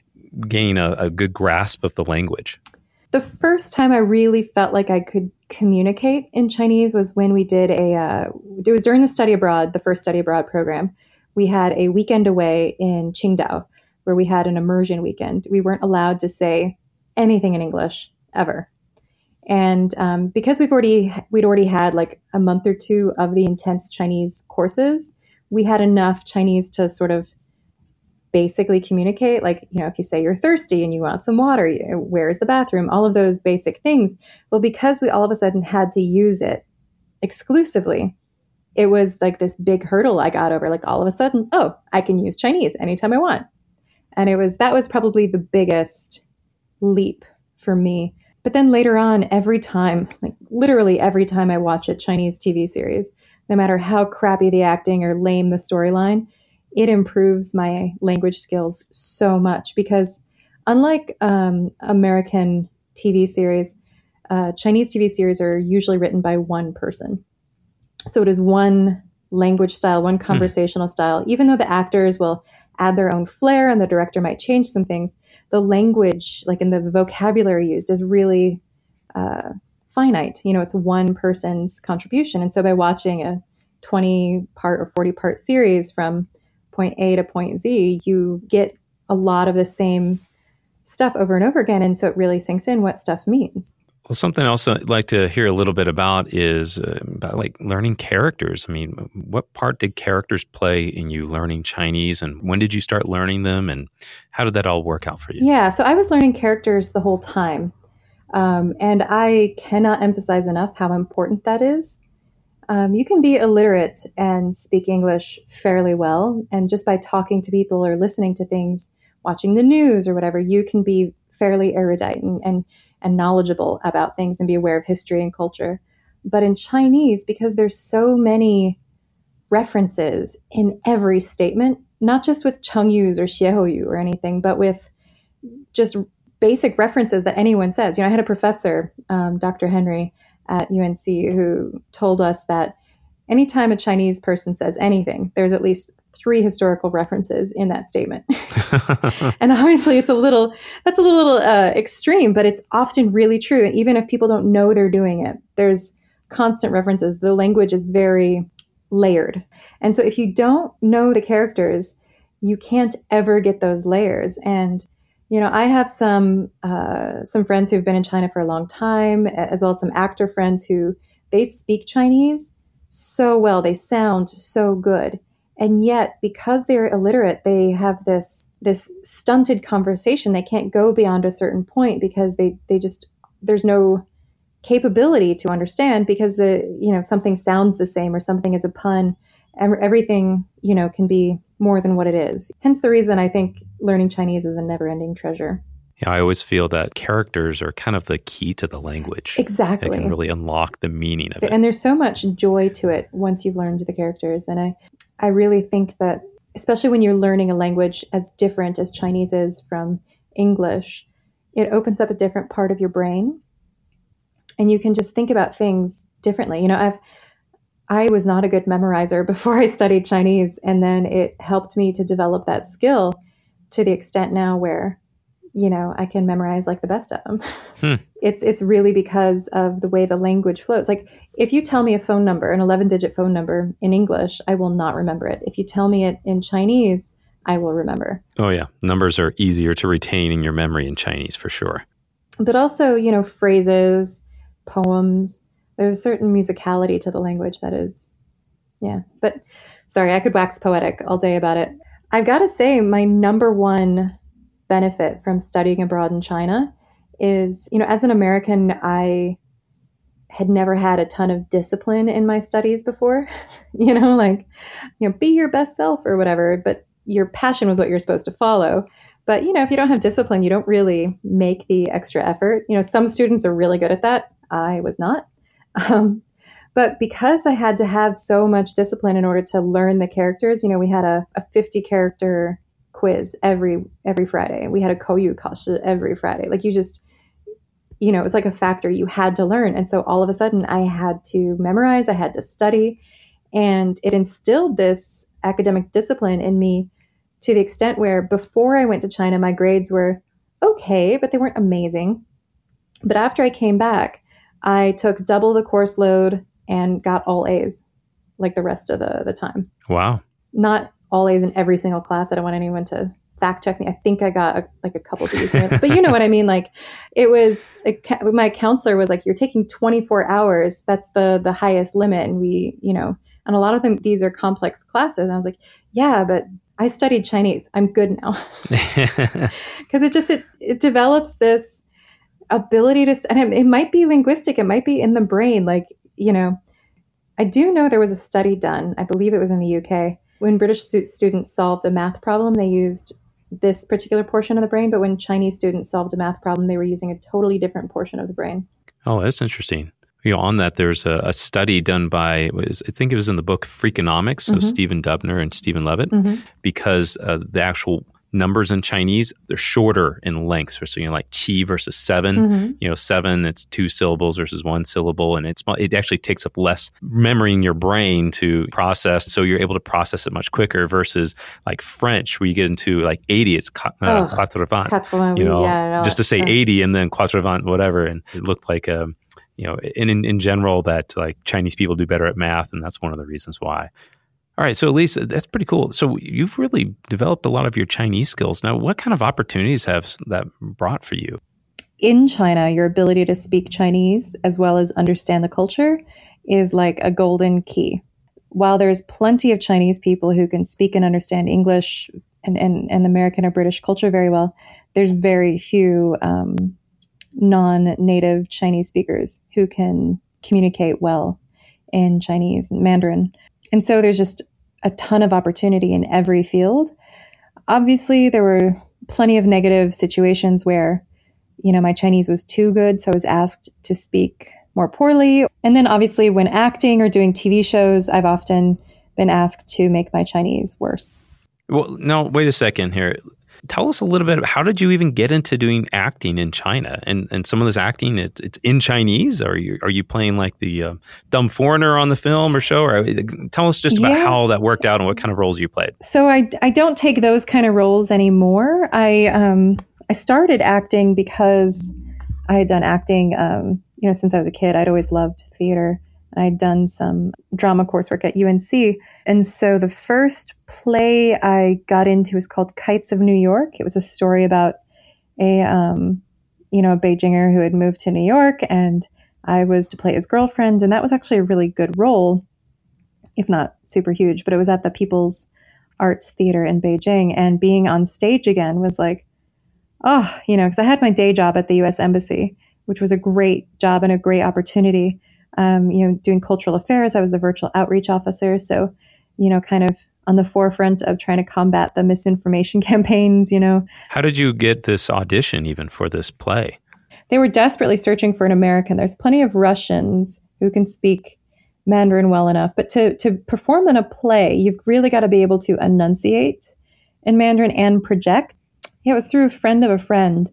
gain a, a good grasp of the language? The first time I really felt like I could communicate in Chinese was when we did a, uh, it was during the study abroad, the first study abroad program. We had a weekend away in Qingdao where we had an immersion weekend. We weren't allowed to say anything in English ever. And um, because we've already, we'd already had like a month or two of the intense Chinese courses, we had enough Chinese to sort of basically communicate. Like, you know, if you say you're thirsty and you want some water, you, where's the bathroom, all of those basic things. Well, because we all of a sudden had to use it exclusively, it was like this big hurdle I got over. Like all of a sudden, oh, I can use Chinese anytime I want. And it was, that was probably the biggest leap for me. But then later on, every time, like literally every time I watch a Chinese T V series, no matter how crappy the acting or lame the storyline, it improves my language skills so much. Because unlike um, American T V series, uh, Chinese T V series are usually written by one person. So it is one language style, one conversational mm. style. Even though the actors will add their own flair and the director might change some things, the language, like in the vocabulary used, is really uh, finite. You know, it's one person's contribution. And so by watching a twenty part or forty part series from point A to point Z, you get a lot of the same stuff over and over again. And so it really sinks in what stuff means. Well, something else I'd like to hear a little bit about is uh, about like learning characters. I mean, what part did characters play in you learning Chinese, and when did you start learning them, and how did that all work out for you? Yeah, so I was learning characters the whole time. Um, and I cannot emphasize enough how important that is. Um, you can be illiterate and speak English fairly well. And just by talking to people or listening to things, watching the news or whatever, you can be fairly erudite and, and and knowledgeable about things and be aware of history and culture. But in Chinese, because there's so many references in every statement, not just with Chengyu or Xiehoyu or anything, but with just basic references that anyone says. You know, I had a professor, um, Doctor Henry at U N C, who told us that anytime a Chinese person says anything, there's at least three historical references in that statement. And obviously it's a little, that's a little uh, extreme, but it's often really true. And even if people don't know they're doing it, there's constant references. The language is very layered. And so if you don't know the characters, you can't ever get those layers. And, you know, I have some, uh, some friends who've been in China for a long time, as well as some actor friends who they speak Chinese so well. They sound so good. And yet, because they're illiterate, they have this this stunted conversation. They can't go beyond a certain point because they, they just, there's no capability to understand because the, you know, something sounds the same or something is a pun. Everything, you know, can be more than what it is. Hence the reason I think learning Chinese is a never-ending treasure. Yeah, I always feel that characters are kind of the key to the language. Exactly. They can really unlock the meaning of it. And there's so much joy to it once you've learned the characters. And I, I really think that, especially when you're learning a language as different as Chinese is from English, it opens up a different part of your brain. And you can just think about things differently. You know, I've I was not a good memorizer before I studied Chinese. And then it helped me to develop that skill to the extent now where, you know, I can memorize like the best of them. Hmm. It's it's really because of the way the language flows. Like if you tell me a phone number, an eleven digit phone number in English, I will not remember it. If you tell me it in Chinese, I will remember. Oh yeah. Numbers are easier to retain in your memory in Chinese for sure. But also, you know, phrases, poems, there's a certain musicality to the language that is, yeah. But sorry, I could wax poetic all day about it. I've got to say my number one benefit from studying abroad in China is, you know, as an American, I had never had a ton of discipline in my studies before, you know, like, you know, be your best self or whatever, but your passion was what you're supposed to follow. But, you know, if you don't have discipline, you don't really make the extra effort. You know, some students are really good at that. I was not. Um, but because I had to have so much discipline in order to learn the characters, you know, we had a, a fifty character quiz every every Friday. We had a Koyu kashi every Friday. Like you just, you know, it was like a factor you had to learn. And so all of a sudden I had to memorize, I had to study, and it instilled this academic discipline in me to the extent where before I went to China, my grades were okay, but they weren't amazing. But after I came back, I took double the course load and got all A's like the rest of the, the time. Wow. Not all A's in every single class. I don't want anyone to fact check me. I think I got a, like a couple D's in it, but you know what I mean? Like it was, a, my counselor was like, you're taking twenty-four hours. That's the, the highest limit. And we, you know, and a lot of them, these are complex classes. And I was like, yeah, but I studied Chinese. I'm good now. Because it just, it, it develops this ability to, and it, it might be linguistic. It might be in the brain. Like, you know, I do know there was a study done, I believe it was in the U K, when British students solved a math problem, they used this particular portion of the brain. But when Chinese students solved a math problem, they were using a totally different portion of the brain. Oh, that's interesting. You know, on that, there's a, a study done by, was, I think it was in the book Freakonomics of mm-hmm. Stephen Dubner and Stephen Levitt, mm-hmm. because uh, the actual numbers in Chinese, they're shorter in length. So, you know, like qi versus seven, mm-hmm. you know, seven, it's two syllables versus one syllable. And it's it actually takes up less memory in your brain to process. So you're able to process it much quicker versus like French, where you get into like eighty, it's uh, oh, quatre vingt, you know, yeah, no, just to say yeah. eighty and then quatre vingt, whatever. And it looked like, um, you know, in, in, in general that like Chinese people do better at math. And that's one of the reasons why. All right. So Elise, that's pretty cool. So you've really developed a lot of your Chinese skills. Now, what kind of opportunities have that brought for you? In China, your ability to speak Chinese as well as understand the culture is like a golden key. While there's plenty of Chinese people who can speak and understand English and, and, and American or British culture very well, there's very few um, non-native Chinese speakers who can communicate well in Chinese and Mandarin. And so there's just a ton of opportunity in every field. Obviously, there were plenty of negative situations where, you know, my Chinese was too good, so I was asked to speak more poorly. And then obviously when acting or doing T V shows, I've often been asked to make my Chinese worse. Well, no, wait a second here. Tell us a little bit, how did you even get into doing acting in China? And and some of this acting, it's, it's in Chinese? Or are you, are you playing like the uh, dumb foreigner on the film or show? Or tell us just about yeah. how that worked out and what kind of roles you played. So I, I don't take those kind of roles anymore. I um I started acting because I had done acting, um, you know, since I was a kid. I'd always loved theater. I'd done some drama coursework at U N C. And so the first play I got into was called Kites of New York. It was a story about a, um, you know, a Beijinger who had moved to New York, and I was to play his girlfriend. And that was actually a really good role, if not super huge, but it was at the People's Arts Theater in Beijing. And being on stage again was like, oh, you know, because I had my day job at the U S Embassy, which was a great job and a great opportunity. Um, you know, doing cultural affairs. I was a virtual outreach officer. So, you know, kind of on the forefront of trying to combat the misinformation campaigns, you know. How did you get this audition even for this play? They were desperately searching for an American. There's plenty of Russians who can speak Mandarin well enough. But to, to perform in a play, you've really got to be able to enunciate in Mandarin and project. Yeah, it was through a friend of a friend.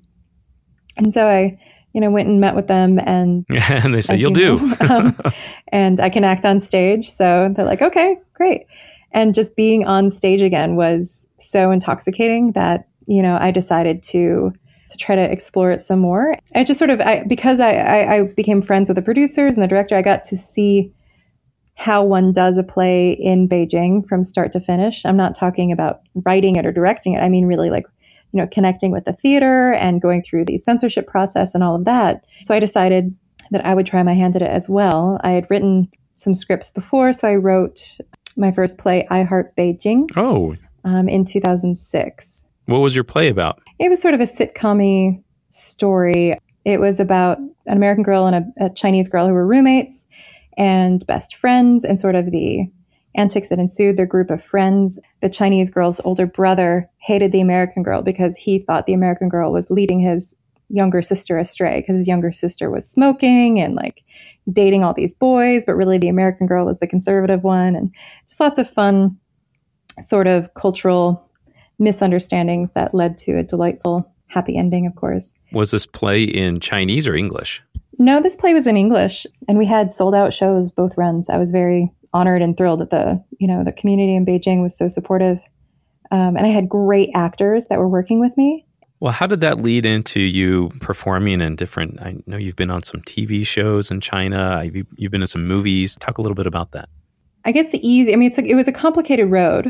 And so I... you know, went and met with them, and and they said, "You'll you know, do," um, and I can act on stage. So they're like, "Okay, great." And just being on stage again was so intoxicating that, you know, I decided to to try to explore it some more. I just sort of, I, because I, I, I became friends with the producers and the director, I got to see how one does a play in Beijing from start to finish. I'm not talking about writing it or directing it. I mean, really like, you know, connecting with the theater and going through the censorship process and all of that. So I decided that I would try my hand at it as well. I had written some scripts before, so I wrote my first play, I Heart Beijing, oh, um, in two thousand six. What was your play about? It was sort of a sitcom-y story. It was about an American girl and a, a Chinese girl who were roommates and best friends, and sort of the antics that ensued, their group of friends. The Chinese girl's older brother hated the American girl because he thought the American girl was leading his younger sister astray, because his younger sister was smoking and like dating all these boys, but really the American girl was the conservative one. And just lots of fun sort of cultural misunderstandings that led to a delightful, happy ending, of course. Was this play in Chinese or English? No, this play was in English, and we had sold out shows both runs. I was very honored and thrilled that the, you know, the community in Beijing was so supportive. Um, and I had great actors that were working with me. Well, how did that lead into you performing in different, I know you've been on some T V shows in China, you've, you've been in some movies. Talk a little bit about that. I guess the easy, I mean, it's a, it was a complicated road.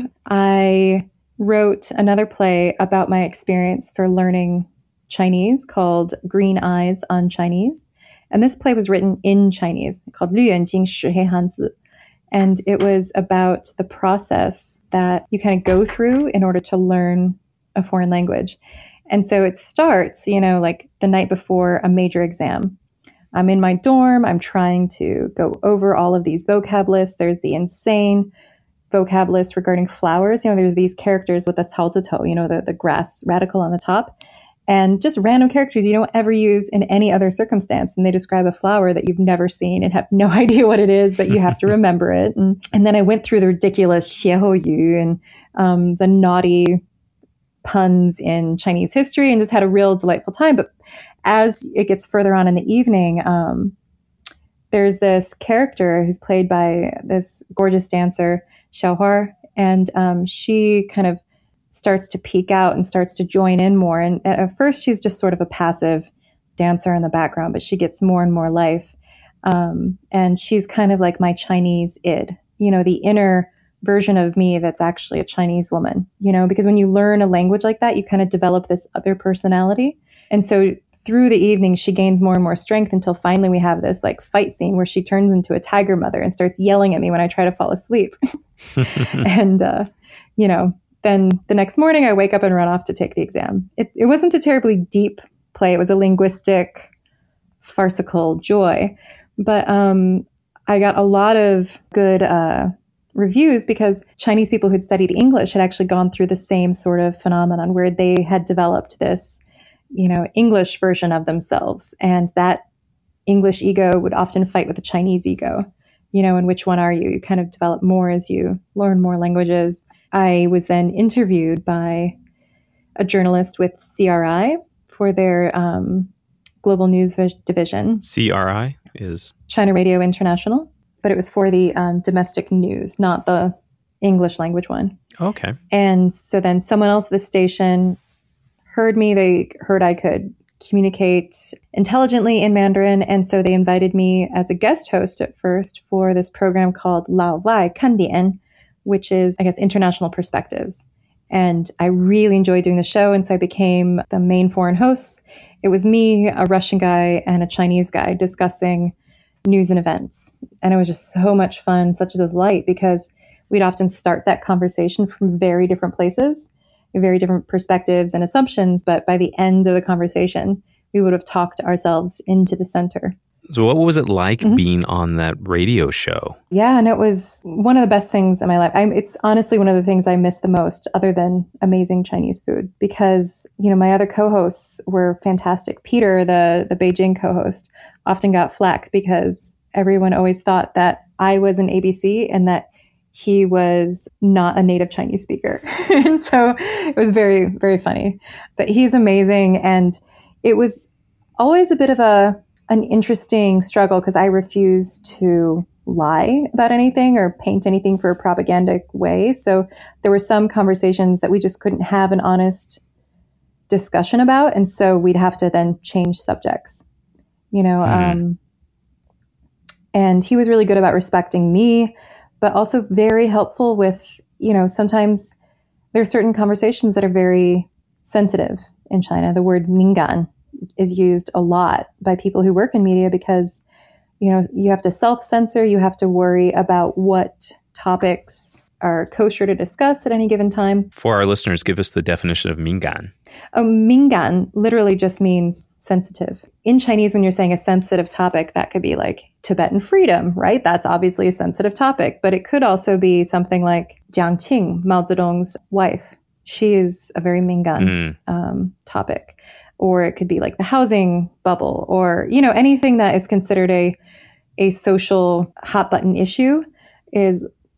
I wrote another play about my experience for learning Chinese called Green Eyes on Chinese. And this play was written in Chinese called 绿眼睛识黑汉字. And it was about the process that you kind of go through in order to learn a foreign language. And so it starts, you know, like the night before a major exam. I'm in my dorm. I'm trying to go over all of these vocab lists. There's the insane vocab list regarding flowers. You know, there's these characters with the cao zi tou, you know, the, the grass radical on the top. And just random characters you don't ever use in any other circumstance. And they describe a flower that you've never seen and have no idea what it is, but you have to remember it. And, and then I went through the ridiculous xie yu and um, the naughty puns in Chinese history and just had a real delightful time. But as it gets further on in the evening, um, there's this character who's played by this gorgeous dancer, Xiaohua, and um, she kind of starts to peek out and starts to join in more. And at first, she's just sort of a passive dancer in the background, but she gets more and more life. Um, and she's kind of like my Chinese id, you know, the inner version of me that's actually a Chinese woman, you know, because when you learn a language like that, you kind of develop this other personality. And so through the evening, she gains more and more strength until finally we have this like fight scene where she turns into a tiger mother and starts yelling at me when I try to fall asleep. and, uh, you know, then the next morning I wake up and run off to take the exam. It, it wasn't a terribly deep play. It was a linguistic, farcical joy. But um, I got a lot of good uh, reviews because Chinese people who'd studied English had actually gone through the same sort of phenomenon where they had developed this, you know, English version of themselves. And that English ego would often fight with the Chinese ego, you know, and which one are you? You kind of develop more as you learn more languages. I was then interviewed by a journalist with C R I for their um, global news division. C R I is? China Radio International, but it was for the um, domestic news, not the English language one. Okay. And so then someone else at the station heard me. They heard I could communicate intelligently in Mandarin. And so they invited me as a guest host at first for this program called Lao Wai Kandian, which is, I guess, International Perspectives. And I really enjoyed doing the show. And so I became the main foreign host. It was me, a Russian guy, and a Chinese guy discussing news and events. And it was just so much fun, such a delight, because we'd often start that conversation from very different places, very different perspectives and assumptions. But by the end of the conversation, we would have talked ourselves into the center. So what was it like mm-hmm. being on that radio show? Yeah, and it was one of the best things in my life. I'm, it's honestly one of the things I miss the most, other than amazing Chinese food, because, you know, my other co-hosts were fantastic. Peter, the, the Beijing co-host, often got flack because everyone always thought that I was an A B C and that he was not a native Chinese speaker. And so it was very, very funny. But he's amazing. And it was always a bit of a an interesting struggle because I refuse to lie about anything or paint anything for a propagandic way. So there were some conversations that we just couldn't have an honest discussion about. And so we'd have to then change subjects, you know. Mm-hmm. Um, and he was really good about respecting me, but also very helpful with, you know, sometimes there's certain conversations that are very sensitive in China. The word mingan is used a lot by people who work in media because, you know, you have to self-censor, you have to worry about what topics are kosher to discuss at any given time. For our listeners, give us the definition of mingan. Oh, mingan literally just means sensitive. In Chinese, when you're saying a sensitive topic, that could be like Tibetan freedom, right? That's obviously a sensitive topic, but it could also be something like Jiang Qing, Mao Zedong's wife. She is a very mingan mm. um, topic. Or it could be like the housing bubble, or, you know, anything that is considered a a social hot button issue is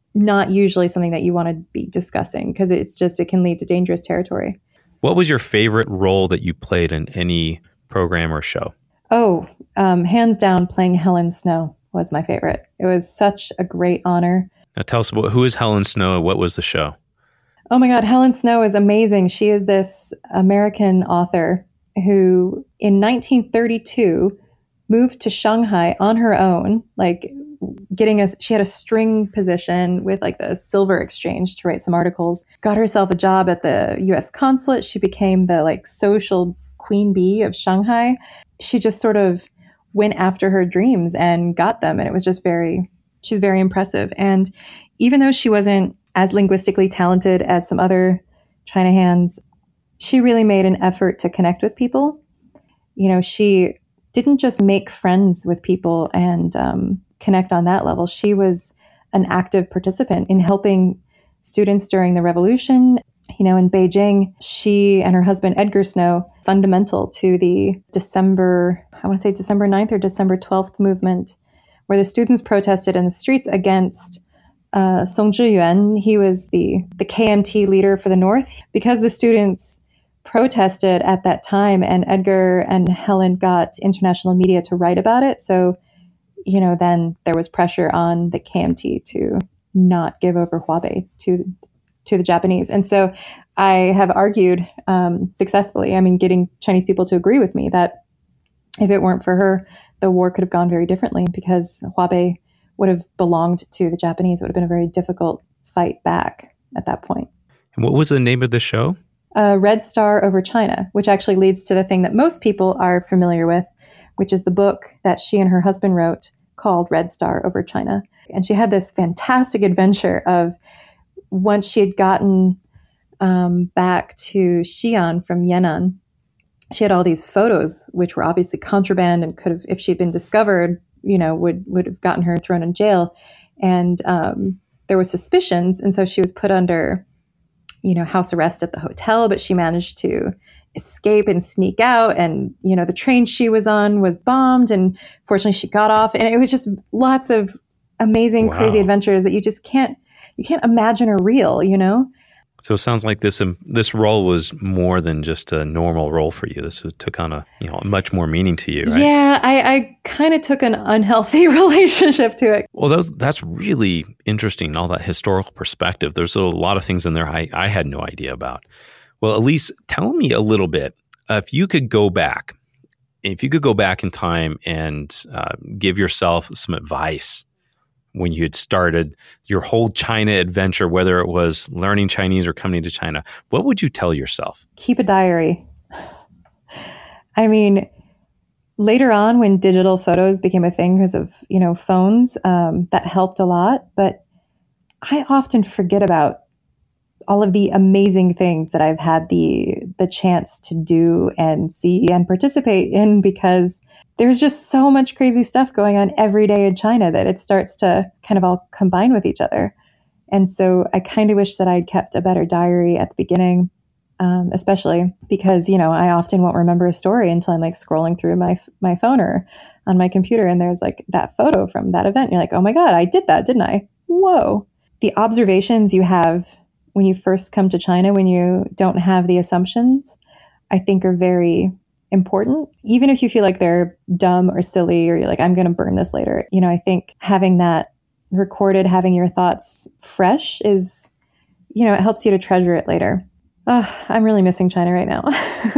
not usually something that you want to be discussing because it's just, it can lead to dangerous territory. What was your favorite role that you played in any program or show? Oh, um, hands down, playing Helen Snow was my favorite. It was such a great honor. Now tell us, about, who is Helen Snow and what was the show? Oh my God, Helen Snow is amazing. She is this American author who in nineteen thirty-two moved to Shanghai on her own, like getting a, she had a string position with like the Silver Exchange to write some articles, got herself a job at the U S consulate. She became the like social queen bee of Shanghai. She just sort of went after her dreams and got them. And it was just very, she's very impressive. And even though she wasn't as linguistically talented as some other China hands, she really made an effort to connect with people. You know, she didn't just make friends with people and um, connect on that level. She was an active participant in helping students during the revolution. You know, in Beijing, she and her husband, Edgar Snow, fundamental to the December, I want to say December ninth or December twelfth movement, where the students protested in the streets against uh, Song Zhiyuan. He was the, the K M T leader for the North. Because the students protested at that time and Edgar and Helen got international media to write about it. So, you know, then there was pressure on the K M T to not give over Hubei to to the Japanese. And so I have argued um, successfully, I mean, getting Chinese people to agree with me that if it weren't for her, the war could have gone very differently because Hubei would have belonged to the Japanese. It would have been a very difficult fight back at that point. And what was the name of the show? Uh, Red Star Over China, which actually leads to the thing that most people are familiar with, which is the book that she and her husband wrote called Red Star Over China. And she had this fantastic adventure of once she had gotten um, back to Xi'an from Yan'an, she had all these photos, which were obviously contraband and could have, if she'd been discovered, you know, would, would have gotten her thrown in jail. And um, there were suspicions. And so she was put under, you know, house arrest at the hotel, but she managed to escape and sneak out. And, you know, the train she was on was bombed and fortunately she got off. And it was just lots of amazing, wow. crazy adventures that you just can't, you can't imagine are real, you know? So it sounds like this um, this role was more than just a normal role for you. This took on a, you know, much more meaning to you, right? Yeah, I, I kind of took an unhealthy relationship to it. Well, that was, that's really interesting, all that historical perspective. There's a lot of things in there I, I had no idea about. Well, Elise, tell me a little bit. Uh, if you could go back, if you could go back in time and uh, give yourself some advice when you had started your whole China adventure, whether it was learning Chinese or coming to China, what would you tell yourself? Keep a diary. I mean, later on when digital photos became a thing because of, you know, phones, um, that helped a lot. But I often forget about all of the amazing things that I've had the the chance to do and see and participate in because there's just so much crazy stuff going on every day in China that it starts to kind of all combine with each other. And so I kind of wish that I'd kept a better diary at the beginning, um, especially because, you know, I often won't remember a story until I'm like scrolling through my my phone or on my computer and there's like that photo from that event. You're like, oh my God, I did that, didn't I? Whoa. The observations you have when you first come to China, when you don't have the assumptions, I think are very important, even if you feel like they're dumb or silly or you're like, I'm going to burn this later. You know, I think having that recorded, having your thoughts fresh is, you know, it helps you to treasure it later. Oh, I'm really missing China right now.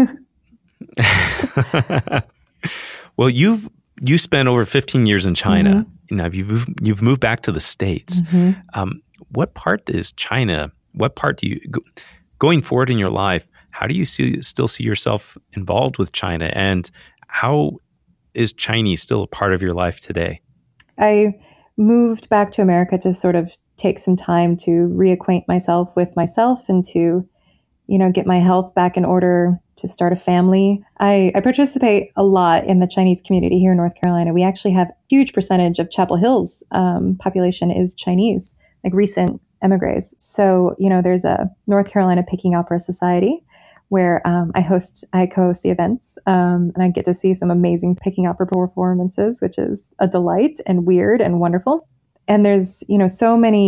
Well, you've, you spent over fifteen years in China. Mm-hmm. Now you've, you've moved back to the States. Mm-hmm. Um, what part is China, what part do you, going forward in your life, how do you see, still see yourself involved with China? And how is Chinese still a part of your life today? I moved back to America to sort of take some time to reacquaint myself with myself and to, you know, get my health back in order, to start a family. I, I participate a lot in the Chinese community here in North Carolina. We actually have a huge percentage of Chapel Hill's um, population is Chinese, like recent emigres. So, you know, there's a North Carolina Picking Opera Society where um, I host, I co-host the events, um, and I get to see some amazing picking opera performances, which is a delight and weird and wonderful. And there's, you know, so many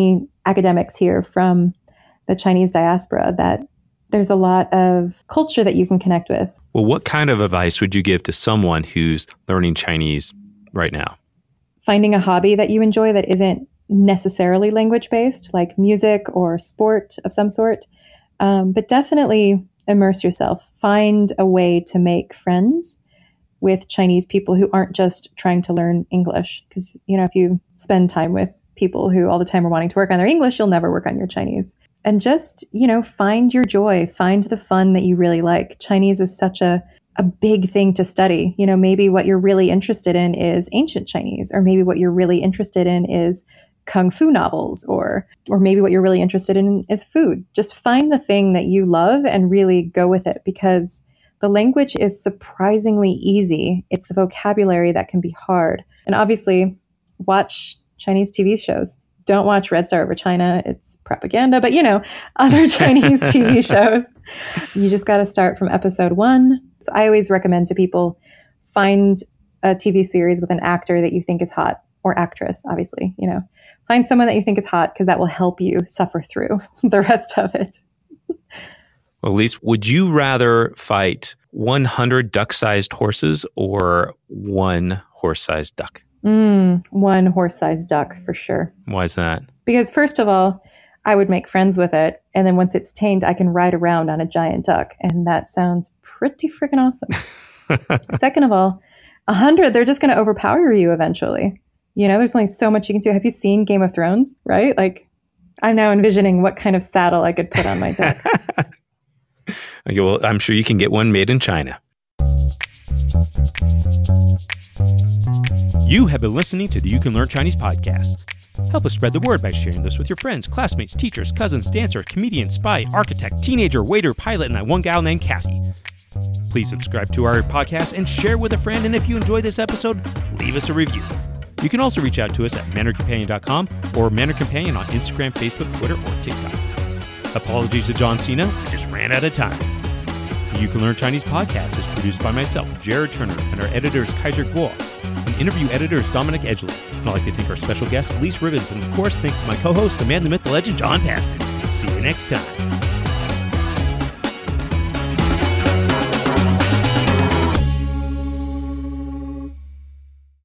academics here from the Chinese diaspora that there's a lot of culture that you can connect with. Well, what kind of advice would you give to someone who's learning Chinese right now? Finding a hobby that you enjoy that isn't necessarily language-based, like music or sport of some sort, um, but definitely immerse yourself. Find a way to make friends with Chinese people who aren't just trying to learn English. Because, you know, if you spend time with people who all the time are wanting to work on their English, you'll never work on your Chinese. And just, you know, find your joy, find the fun that you really like. Chinese is such a, a big thing to study. You know, maybe what you're really interested in is ancient Chinese, or maybe what you're really interested in is kung fu novels, or or maybe what you're really interested in is food. Just find the thing that you love and really go with it, because the language is surprisingly easy. It's the vocabulary that can be hard. And obviously, watch Chinese T V shows. Don't watch Red Star Over China. It's propaganda, but you know, other Chinese T V shows. You just got to start from episode one. So I always recommend to people, find a T V series with an actor that you think is hot, or actress, obviously, you know. Find someone that you think is hot, because that will help you suffer through the rest of it. Well, Elise, would you rather fight one hundred duck-sized horses or one horse-sized duck? Mm, one horse-sized duck, for sure. Why is that? Because first of all, I would make friends with it. And then once it's tamed, I can ride around on a giant duck. And that sounds pretty freaking awesome. Second of all, a hundred, they're just going to overpower you eventually. You know, there's only so much you can do. Have you seen Game of Thrones, right? Like, I'm now envisioning what kind of saddle I could put on my duck. Okay, well, I'm sure you can get one made in China. You have been listening to the You Can Learn Chinese podcast. Help us spread the word by sharing this with your friends, classmates, teachers, cousins, dancer, comedian, spy, architect, teenager, waiter, pilot, and that one gal named Kathy. Please subscribe to our podcast and share with a friend. And if you enjoyed this episode, leave us a review. You can also reach out to us at mandarin companion dot com or Mandarin Companion on Instagram, Facebook, Twitter, or TikTok. Apologies to John Cena, I just ran out of time. The You Can Learn Chinese podcast is produced by myself, Jared Turner, and our editor is Kaiser Guo. And interview editor is Dominic Edgley. And I'd like to thank our special guest, Elise Rivens, and of course, thanks to my co-host, the man, the myth, the legend, John Paston. See you next time.